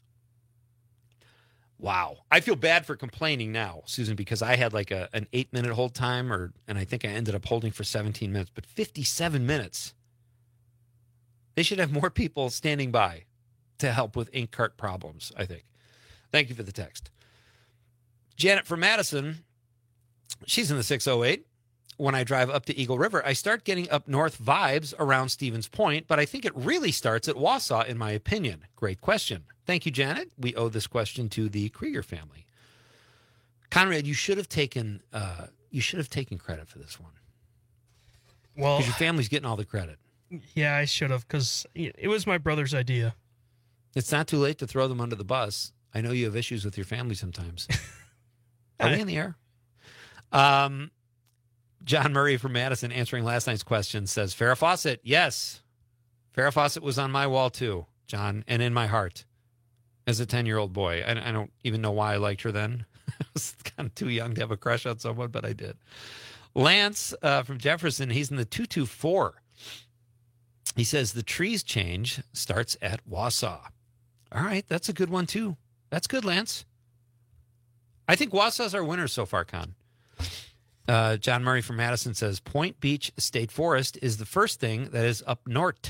Wow. I feel bad for complaining now, Susan, because I had like a, an eight minute hold time, or and I think I ended up holding for seventeen minutes, but fifty-seven minutes. They should have more people standing by to help with ink cart problems, I think. Thank you for the text. Janet from Madison, she's in the six oh eight. When I drive up to Eagle River, I start getting up north vibes around Stevens Point, but I think it really starts at Wausau, in my opinion. Great question. Thank you, Janet. We owe this question to the Krieger family. Conrad, you should have taken uh, you should have taken credit for this one. Well, because your family's getting all the credit. Yeah, I should have, because it was my brother's idea. It's not too late to throw them under the bus. I know you have issues with your family sometimes. Are we in the air? Um, John Murray from Madison answering last night's question says, Farrah Fawcett, yes. Farrah Fawcett was on my wall too, John, and in my heart as a ten-year-old boy. I, I don't even know why I liked her then. I was kind of too young to have a crush on someone, but I did. Lance uh, from Jefferson, he's in the two two four. He says, the trees change starts at Wausau. All right, that's a good one too. That's good, Lance. I think Wausau's our winner so far, Con. Uh, John Murray from Madison says, Point Beach State Forest is the first thing that is up north.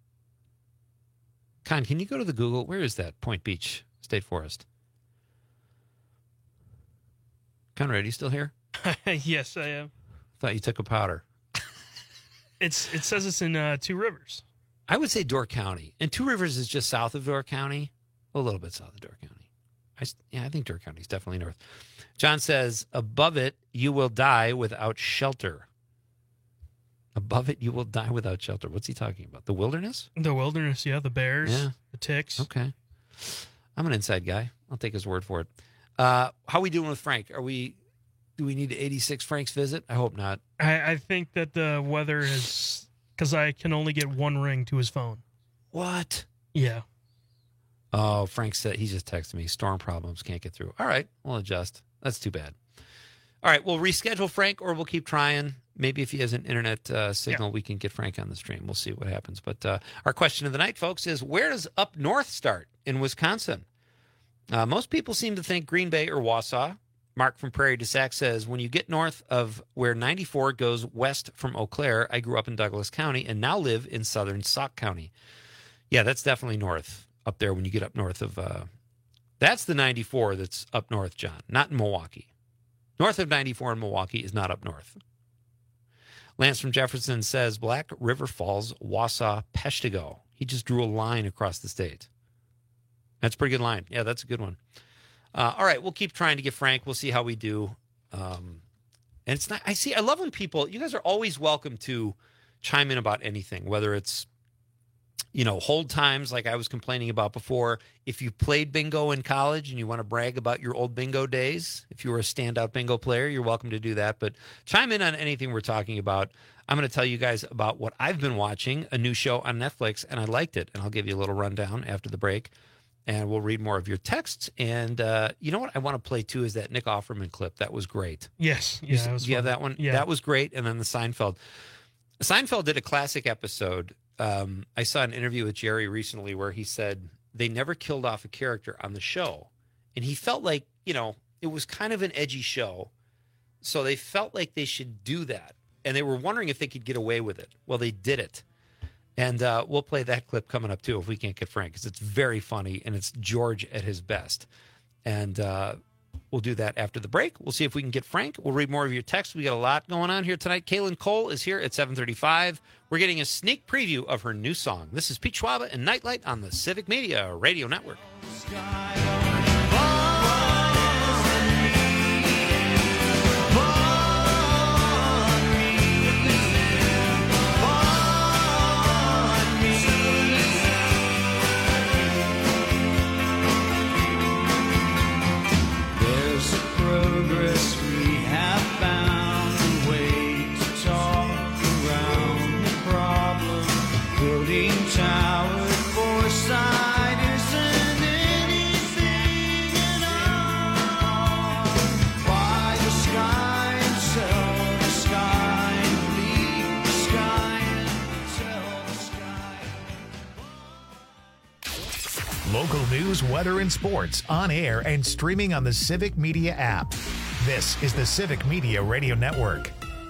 Con, can you go to the Google? Where is that Point Beach State Forest? Conrad, are you still here? Yes, I am. Thought you took a powder. It's It says it's in uh, Two Rivers. I would say Door County. And Two Rivers is just south of Door County. A little bit south of Door County. I, yeah, I think Door County is definitely north. John says, above it, you will die without shelter. Above it, you will die without shelter. What's he talking about? The wilderness? The wilderness, yeah. The bears, yeah. The ticks. Okay. I'm an inside guy. I'll take his word for it. Uh, how are we doing with Frank? Are we... Do we need to eighty-six Frank's visit? I hope not. I, I think that the weather is... Because I can only get one ring to his phone. What? Yeah. Oh, Frank said, he just texted me, storm problems, can't get through. All right, we'll adjust. That's too bad. All right, we'll reschedule Frank, or we'll keep trying. Maybe if he has an internet uh, signal, yeah. we can get Frank on the stream. We'll see what happens. But uh, our question of the night, folks, is where does up north start in Wisconsin? Uh, most people seem to think Green Bay or Wausau. Mark from Prairie du Sac says, when you get north of where ninety-four goes west from Eau Claire, I grew up in Douglas County and now live in southern Sauk County. Yeah, that's definitely north up there when you get up north of, uh, that's the ninety-four that's up north, John, not in Milwaukee. North of ninety-four in Milwaukee is not up north. Lance from Jefferson says, Black River Falls, Wausau, Peshtigo. He just drew a line across the state. That's a pretty good line. Yeah, that's a good one. Uh, all right, we'll keep trying to get Frank. We'll see how we do. Um, and it's not, I see, I love when people, you guys are always welcome to chime in about anything, whether it's, you know, hold times like I was complaining about before. If you played bingo in college and you want to brag about your old bingo days, if you were a standout bingo player, you're welcome to do that. But chime in on anything we're talking about. I'm going to tell you guys about what I've been watching, a new show on Netflix, and I liked it. And I'll give you a little rundown after the break. And we'll read more of your texts. And uh, you know what I want to play, too, is that Nick Offerman clip. That was great. Yes. Yeah, you, that was do you fun. have that one? Yeah. That was great. And then the Seinfeld. Seinfeld did a classic episode. Um, I saw an interview with Jerry recently where he said they never killed off a character on the show. And he felt like, you know, it was kind of an edgy show. So they felt like they should do that. And they were wondering if they could get away with it. Well, they did it. And uh, we'll play that clip coming up, too, if we can't get Frank, because it's very funny, and it's George at his best. And uh, we'll do that after the break. We'll see if we can get Frank. We'll read more of your texts. We got a lot going on here tonight. Kaylin Cole is here at seven thirty-five. We're getting a sneak preview of her new song. This is Pete Schwaba and Nightlight on the Civic Media Radio Network. Local news, weather, and sports on air and streaming on the Civic Media app. This is the Civic Media Radio Network.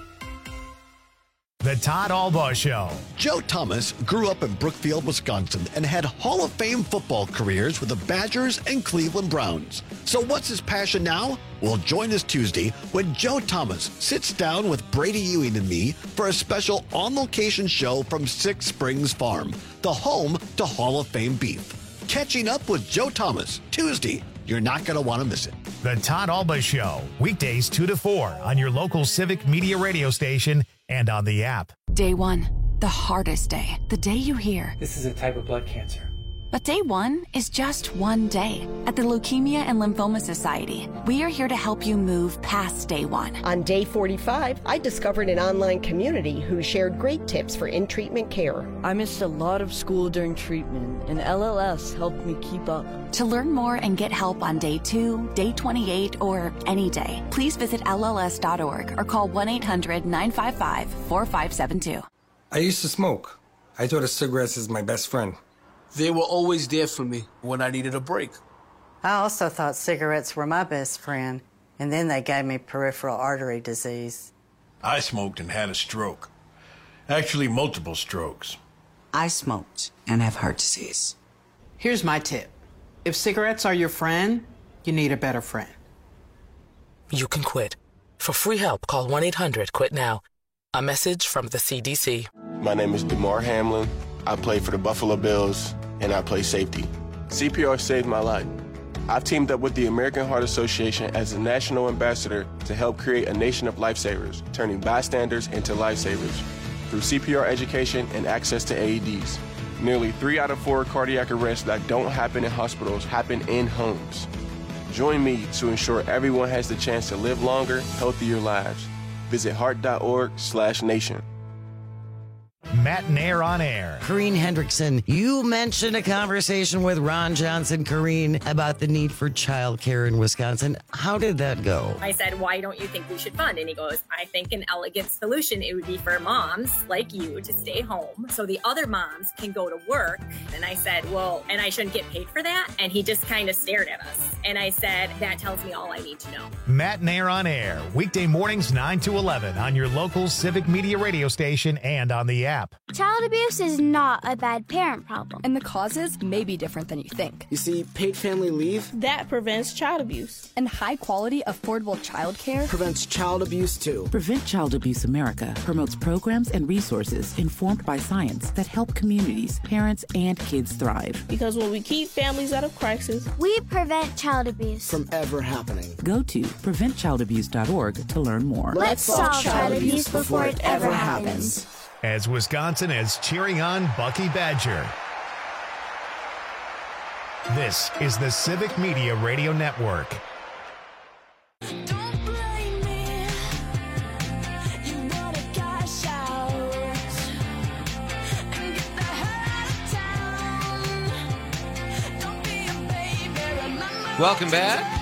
The Todd Albaugh Show. Joe Thomas grew up in Brookfield, Wisconsin, and had Hall of Fame football careers with the Badgers and Cleveland Browns. So what's his passion now? Well, join us Tuesday when Joe Thomas sits down with Brady Ewing and me for a special on-location show from Six Springs Farm, the home to Hall of Fame beef. Catching Up with Joe Thomas, Tuesday. You're not going to want to miss it. The Todd Alba Show, weekdays two to four on your local Civic Media radio station and on the app. Day one, the hardest day. The day you hear, this is a type of blood cancer. But day one is just one day. At the Leukemia and Lymphoma Society, we are here to help you move past day one. On day forty-five, I discovered an online community who shared great tips for in-treatment care. I missed a lot of school during treatment, and L L S helped me keep up. To learn more and get help on day two, day twenty-eight, or any day, please visit L L S dot org or call one eight hundred nine five five four five seven two. I used to smoke. I thought of cigarettes as my best friend. They were always there for me when I needed a break. I also thought cigarettes were my best friend, and then they gave me peripheral artery disease. I smoked and had a stroke. Actually, multiple strokes. I smoked and have heart disease. Here's my tip. If cigarettes are your friend, you need a better friend. You can quit. For free help, call one eight hundred quit now. A message from the C D C. My name is DeMar Hamlin. I play for the Buffalo Bills, and I play safety. C P R saved my life. I've teamed up with the American Heart Association as a national ambassador to help create a nation of lifesavers, turning bystanders into lifesavers through C P R education and access to A E Ds. Nearly three out of four cardiac arrests that don't happen in hospitals happen in homes. Join me to ensure everyone has the chance to live longer, healthier lives. Visit heart.org slash nation. Matt Nair on air. Corrine Hendrickson, you mentioned a conversation with Ron Johnson, Corrine, about the need for childcare in Wisconsin. How did that go? I said, why don't you think we should fund? And he goes, I think an elegant solution, it would be for moms like you to stay home so the other moms can go to work. And I said, well, and I shouldn't get paid for that? And he just kind of stared at us. And I said, that tells me all I need to know. Matt Nair on air, weekday mornings nine to eleven on your local Civic Media radio station and on the app. Child abuse is not a bad parent problem. And the causes may be different than you think. You see, paid family leave that prevents child abuse. And high quality, affordable child care prevents child abuse too. Prevent Child Abuse America promotes programs and resources informed by science that help communities, parents, and kids thrive. Because when we keep families out of crisis, we prevent child abuse from ever happening. Go to prevent child abuse dot org to learn more. Let's solve child abuse before it ever happens. As Wisconsin is cheering on Bucky Badger. This is the Civic Media Radio Network. Welcome back.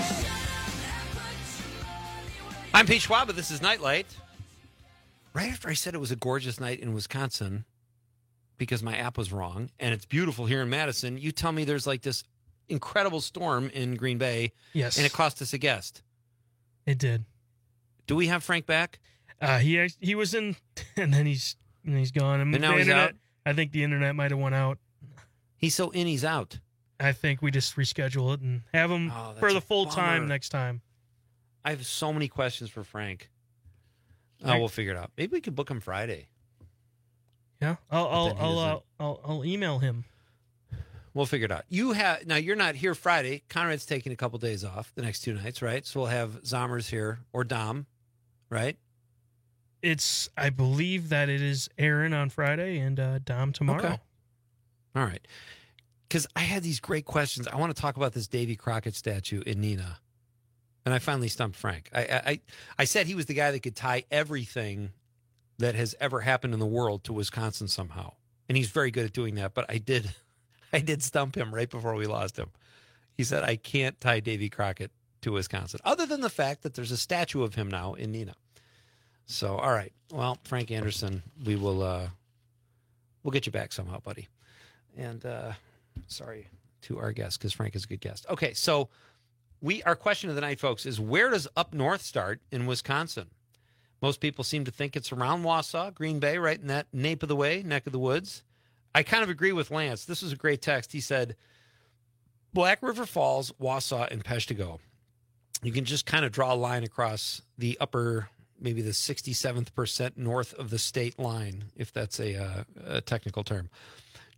I'm Pete Schwab, but this is Nightlight. Right after I said it was a gorgeous night in Wisconsin because my app was wrong, and it's beautiful here in Madison, you tell me there's like this incredible storm in Green Bay. Yes. And it cost us a guest. It did. Do we have Frank back? Uh, he he was in, and then he's and he's gone. And, and now the he's internet, out? I think the internet might have went out. He's so in, he's out. I think we just reschedule it and have him oh, for the full bummer. time next time. I have so many questions for Frank. Oh, we'll figure it out. Maybe we could book him Friday. Yeah, I'll I'll I'll, uh, I'll I'll email him. We'll figure it out. You have now. You're not here Friday. Conrad's taking a couple days off the next two nights, right? So we'll have Zommers here or Dom, right? It's I believe that it is Aaron on Friday and uh, Dom tomorrow. Okay. All right. Because I had these great questions. I want to talk about this Davy Crockett statue in Neenah. And I finally stumped Frank. I, I I said he was the guy that could tie everything that has ever happened in the world to Wisconsin somehow. And he's very good at doing that. But I did I did stump him right before we lost him. He said, I can't tie Davy Crockett to Wisconsin, other than the fact that there's a statue of him now in Neenah. So, all right. Well, Frank Anderson, we will uh, we'll get you back somehow, buddy. And uh, sorry to our guest, because Frank is a good guest. Okay, so We, our question of the night, folks, is where does up north start in Wisconsin? Most people seem to think it's around Wausau, Green Bay, right in that nape of the way, neck of the woods. I kind of agree with Lance. This was a great text. He said, Black River Falls, Wausau, and Peshtigo. You can just kind of draw a line across the upper, maybe the sixty-seventh percent north of the state line, if that's a, uh, a technical term.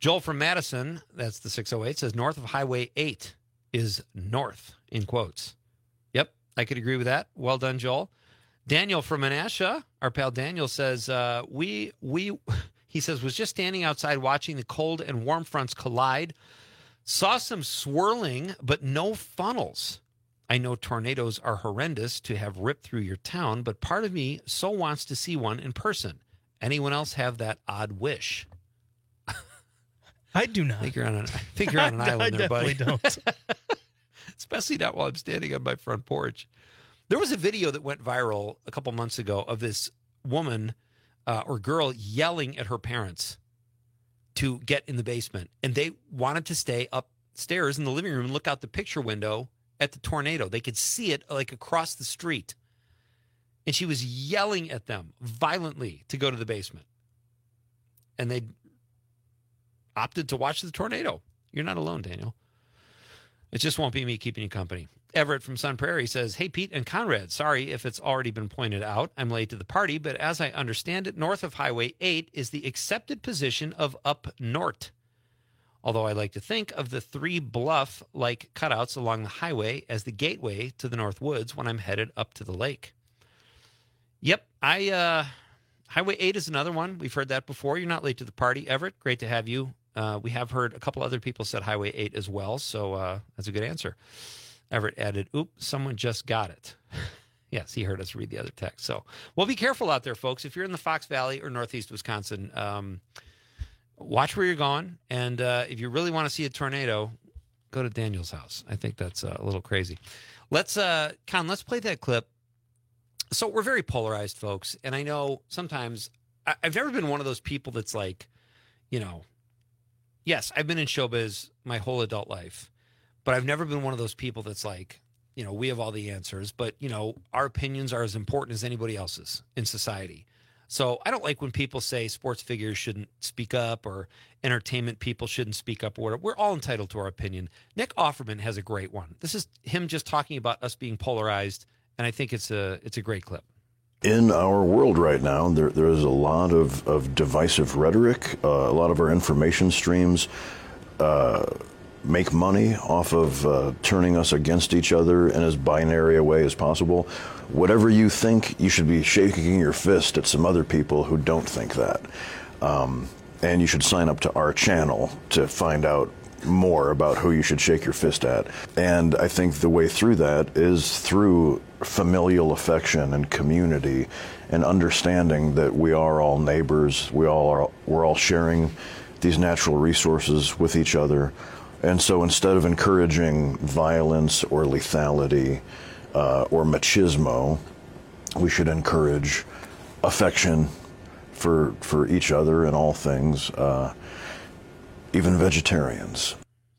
Joel from Madison, that's the six oh eight, says north of Highway eight is north, in quotes. Yep, I could agree with that. Well done, Joel. Daniel from Menasha, our pal Daniel, says, uh, we, we, he says, was just standing outside watching the cold and warm fronts collide. Saw some swirling, but no funnels. I know tornadoes are horrendous to have ripped through your town, but part of me so wants to see one in person. Anyone else have that odd wish? I do not. I think you're on an, I think you're on an island I there, buddy. definitely don't. Especially not while I'm standing on my front porch. There was a video that went viral a couple months ago of this woman uh, or girl yelling at her parents to get in the basement. And they wanted to stay upstairs in the living room and look out the picture window at the tornado. They could see it like across the street. And she was yelling at them violently to go to the basement. And they opted to watch the tornado. You're not alone, Daniel. It just won't be me keeping you company. Everett from Sun Prairie says, hey, Pete and Conrad, sorry if it's already been pointed out. I'm late to the party, but as I understand it, north of Highway eight is the accepted position of up north. Although I like to think of the three bluff-like cutouts along the highway as the gateway to the North Woods when I'm headed up to the lake. Yep, I uh, Highway eight is another one. We've heard that before. You're not late to the party. Everett, great to have you. Uh, we have heard a couple other people said Highway eight as well, so uh, that's a good answer. Everett added, oop, someone just got it. Yes, he heard us read the other text. So, well, be careful out there, folks. If you're in the Fox Valley or Northeast Wisconsin, um, watch where you're going. And uh, if you really want to see a tornado, go to Daniel's house. I think that's uh, a little crazy. Let's, uh, Con, let's play that clip. So we're very polarized, folks. And I know sometimes I- I've never been one of those people that's like, you know, yes, I've been in showbiz my whole adult life. But I've never been one of those people that's like, you know, we have all the answers, but, you know, our opinions are as important as anybody else's in society. So I don't like when people say sports figures shouldn't speak up or entertainment people shouldn't speak up or whatever. We're all entitled to our opinion. Nick Offerman has a great one. This is him just talking about us being polarized, and I think it's a it's a great clip. In our world right now, there there is a lot of, of divisive rhetoric, uh, a lot of our information streams uh make money off of uh, turning us against each other in as binary a way as possible. Whatever you think, you should be shaking your fist at some other people who don't think that. Um, and you should sign up to our channel to find out more about who you should shake your fist at. And I think the way through that is through familial affection and community and understanding that we are all neighbors, we all are, we're all sharing these natural resources with each other. And so instead of encouraging violence or lethality uh, or machismo, we should encourage affection for for each other and all things, uh, even vegetarians.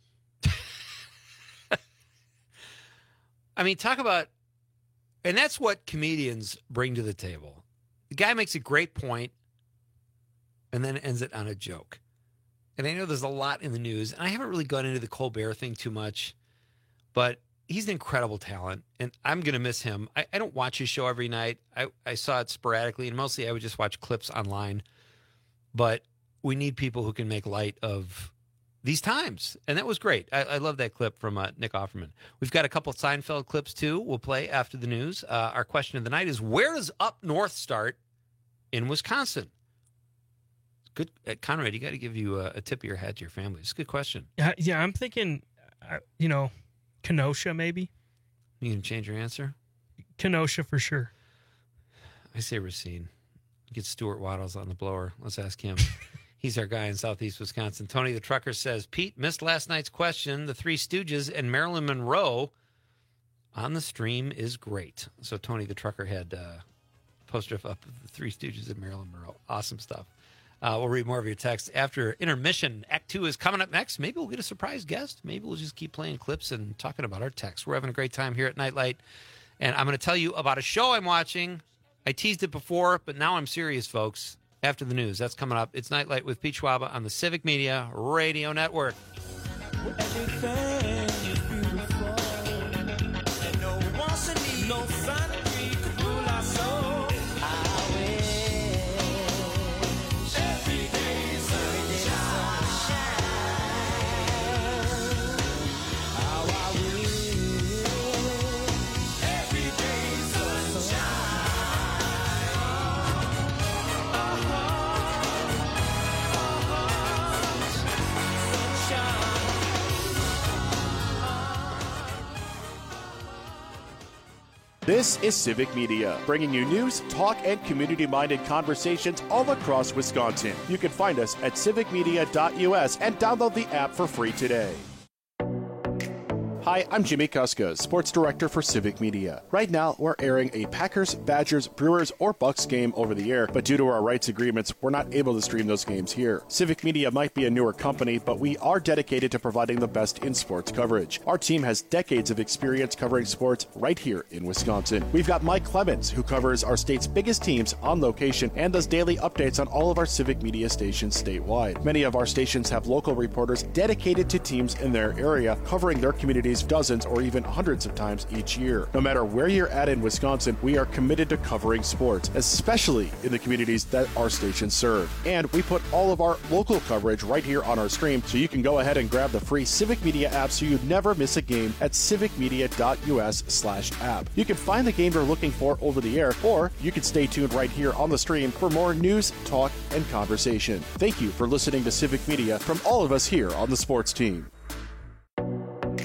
I mean, talk about, and that's what comedians bring to the table. The guy makes a great point and then ends it on a joke. And I know there's a lot in the news, and I haven't really gone into the Colbert thing too much, but he's an incredible talent, and I'm going to miss him. I, I don't watch his show every night. I, I saw it sporadically, and mostly I would just watch clips online. But we need people who can make light of these times, and that was great. I, I love that clip from uh, Nick Offerman. We've got a couple of Seinfeld clips, too, we'll play after the news. Uh, our question of the night is, where does up north start in Wisconsin? Good, uh, Conrad, you got to give you a, a tip of your hat to your family. It's a good question. Yeah, yeah, I'm thinking, uh, you know, Kenosha maybe. You can change your answer? Kenosha for sure. I say Racine. Get Stuart Waddles on the blower. Let's ask him. He's our guy in Southeast Wisconsin. Tony the Trucker says, Pete missed last night's question. The Three Stooges and Marilyn Monroe on the stream is great. So Tony the Trucker had a uh, poster up of the Three Stooges and Marilyn Monroe. Awesome stuff. Uh, we'll read more of your text after intermission. Act two is coming up next. Maybe we'll get a surprise guest. Maybe we'll just keep playing clips and talking about our text. We're having a great time here at Nightlight. And I'm going to tell you about a show I'm watching. I teased it before, but now I'm serious, folks. After the news, that's coming up. It's Nightlight with Pete Schwaba on the Civic Media Radio Network. This is Civic Media, bringing you news, talk, and community-minded conversations all across Wisconsin. You can find us at civic media dot U S and download the app for free today. Hi, I'm Jimmy Kuska, Sports Director for Civic Media. Right now, we're airing a Packers, Badgers, Brewers, or Bucks game over the air, but due to our rights agreements, we're not able to stream those games here. Civic Media might be a newer company, but we are dedicated to providing the best in sports coverage. Our team has decades of experience covering sports right here in Wisconsin. We've got Mike Clemens, who covers our state's biggest teams on location and does daily updates on all of our Civic Media stations statewide. Many of our stations have local reporters dedicated to teams in their area, covering their communities dozens or even hundreds of times each year. No matter where you're at in Wisconsin, we are committed to covering sports, especially in the communities that our stations serve. And we put all of our local coverage right here on our stream, so you can go ahead and grab the free Civic Media app so you never miss a game at civic media dot U S slash app. You can find the game you're looking for over the air, or you can stay tuned right here on the stream for more news, talk, and conversation. Thank you for listening to Civic Media from all of us here on the sports team.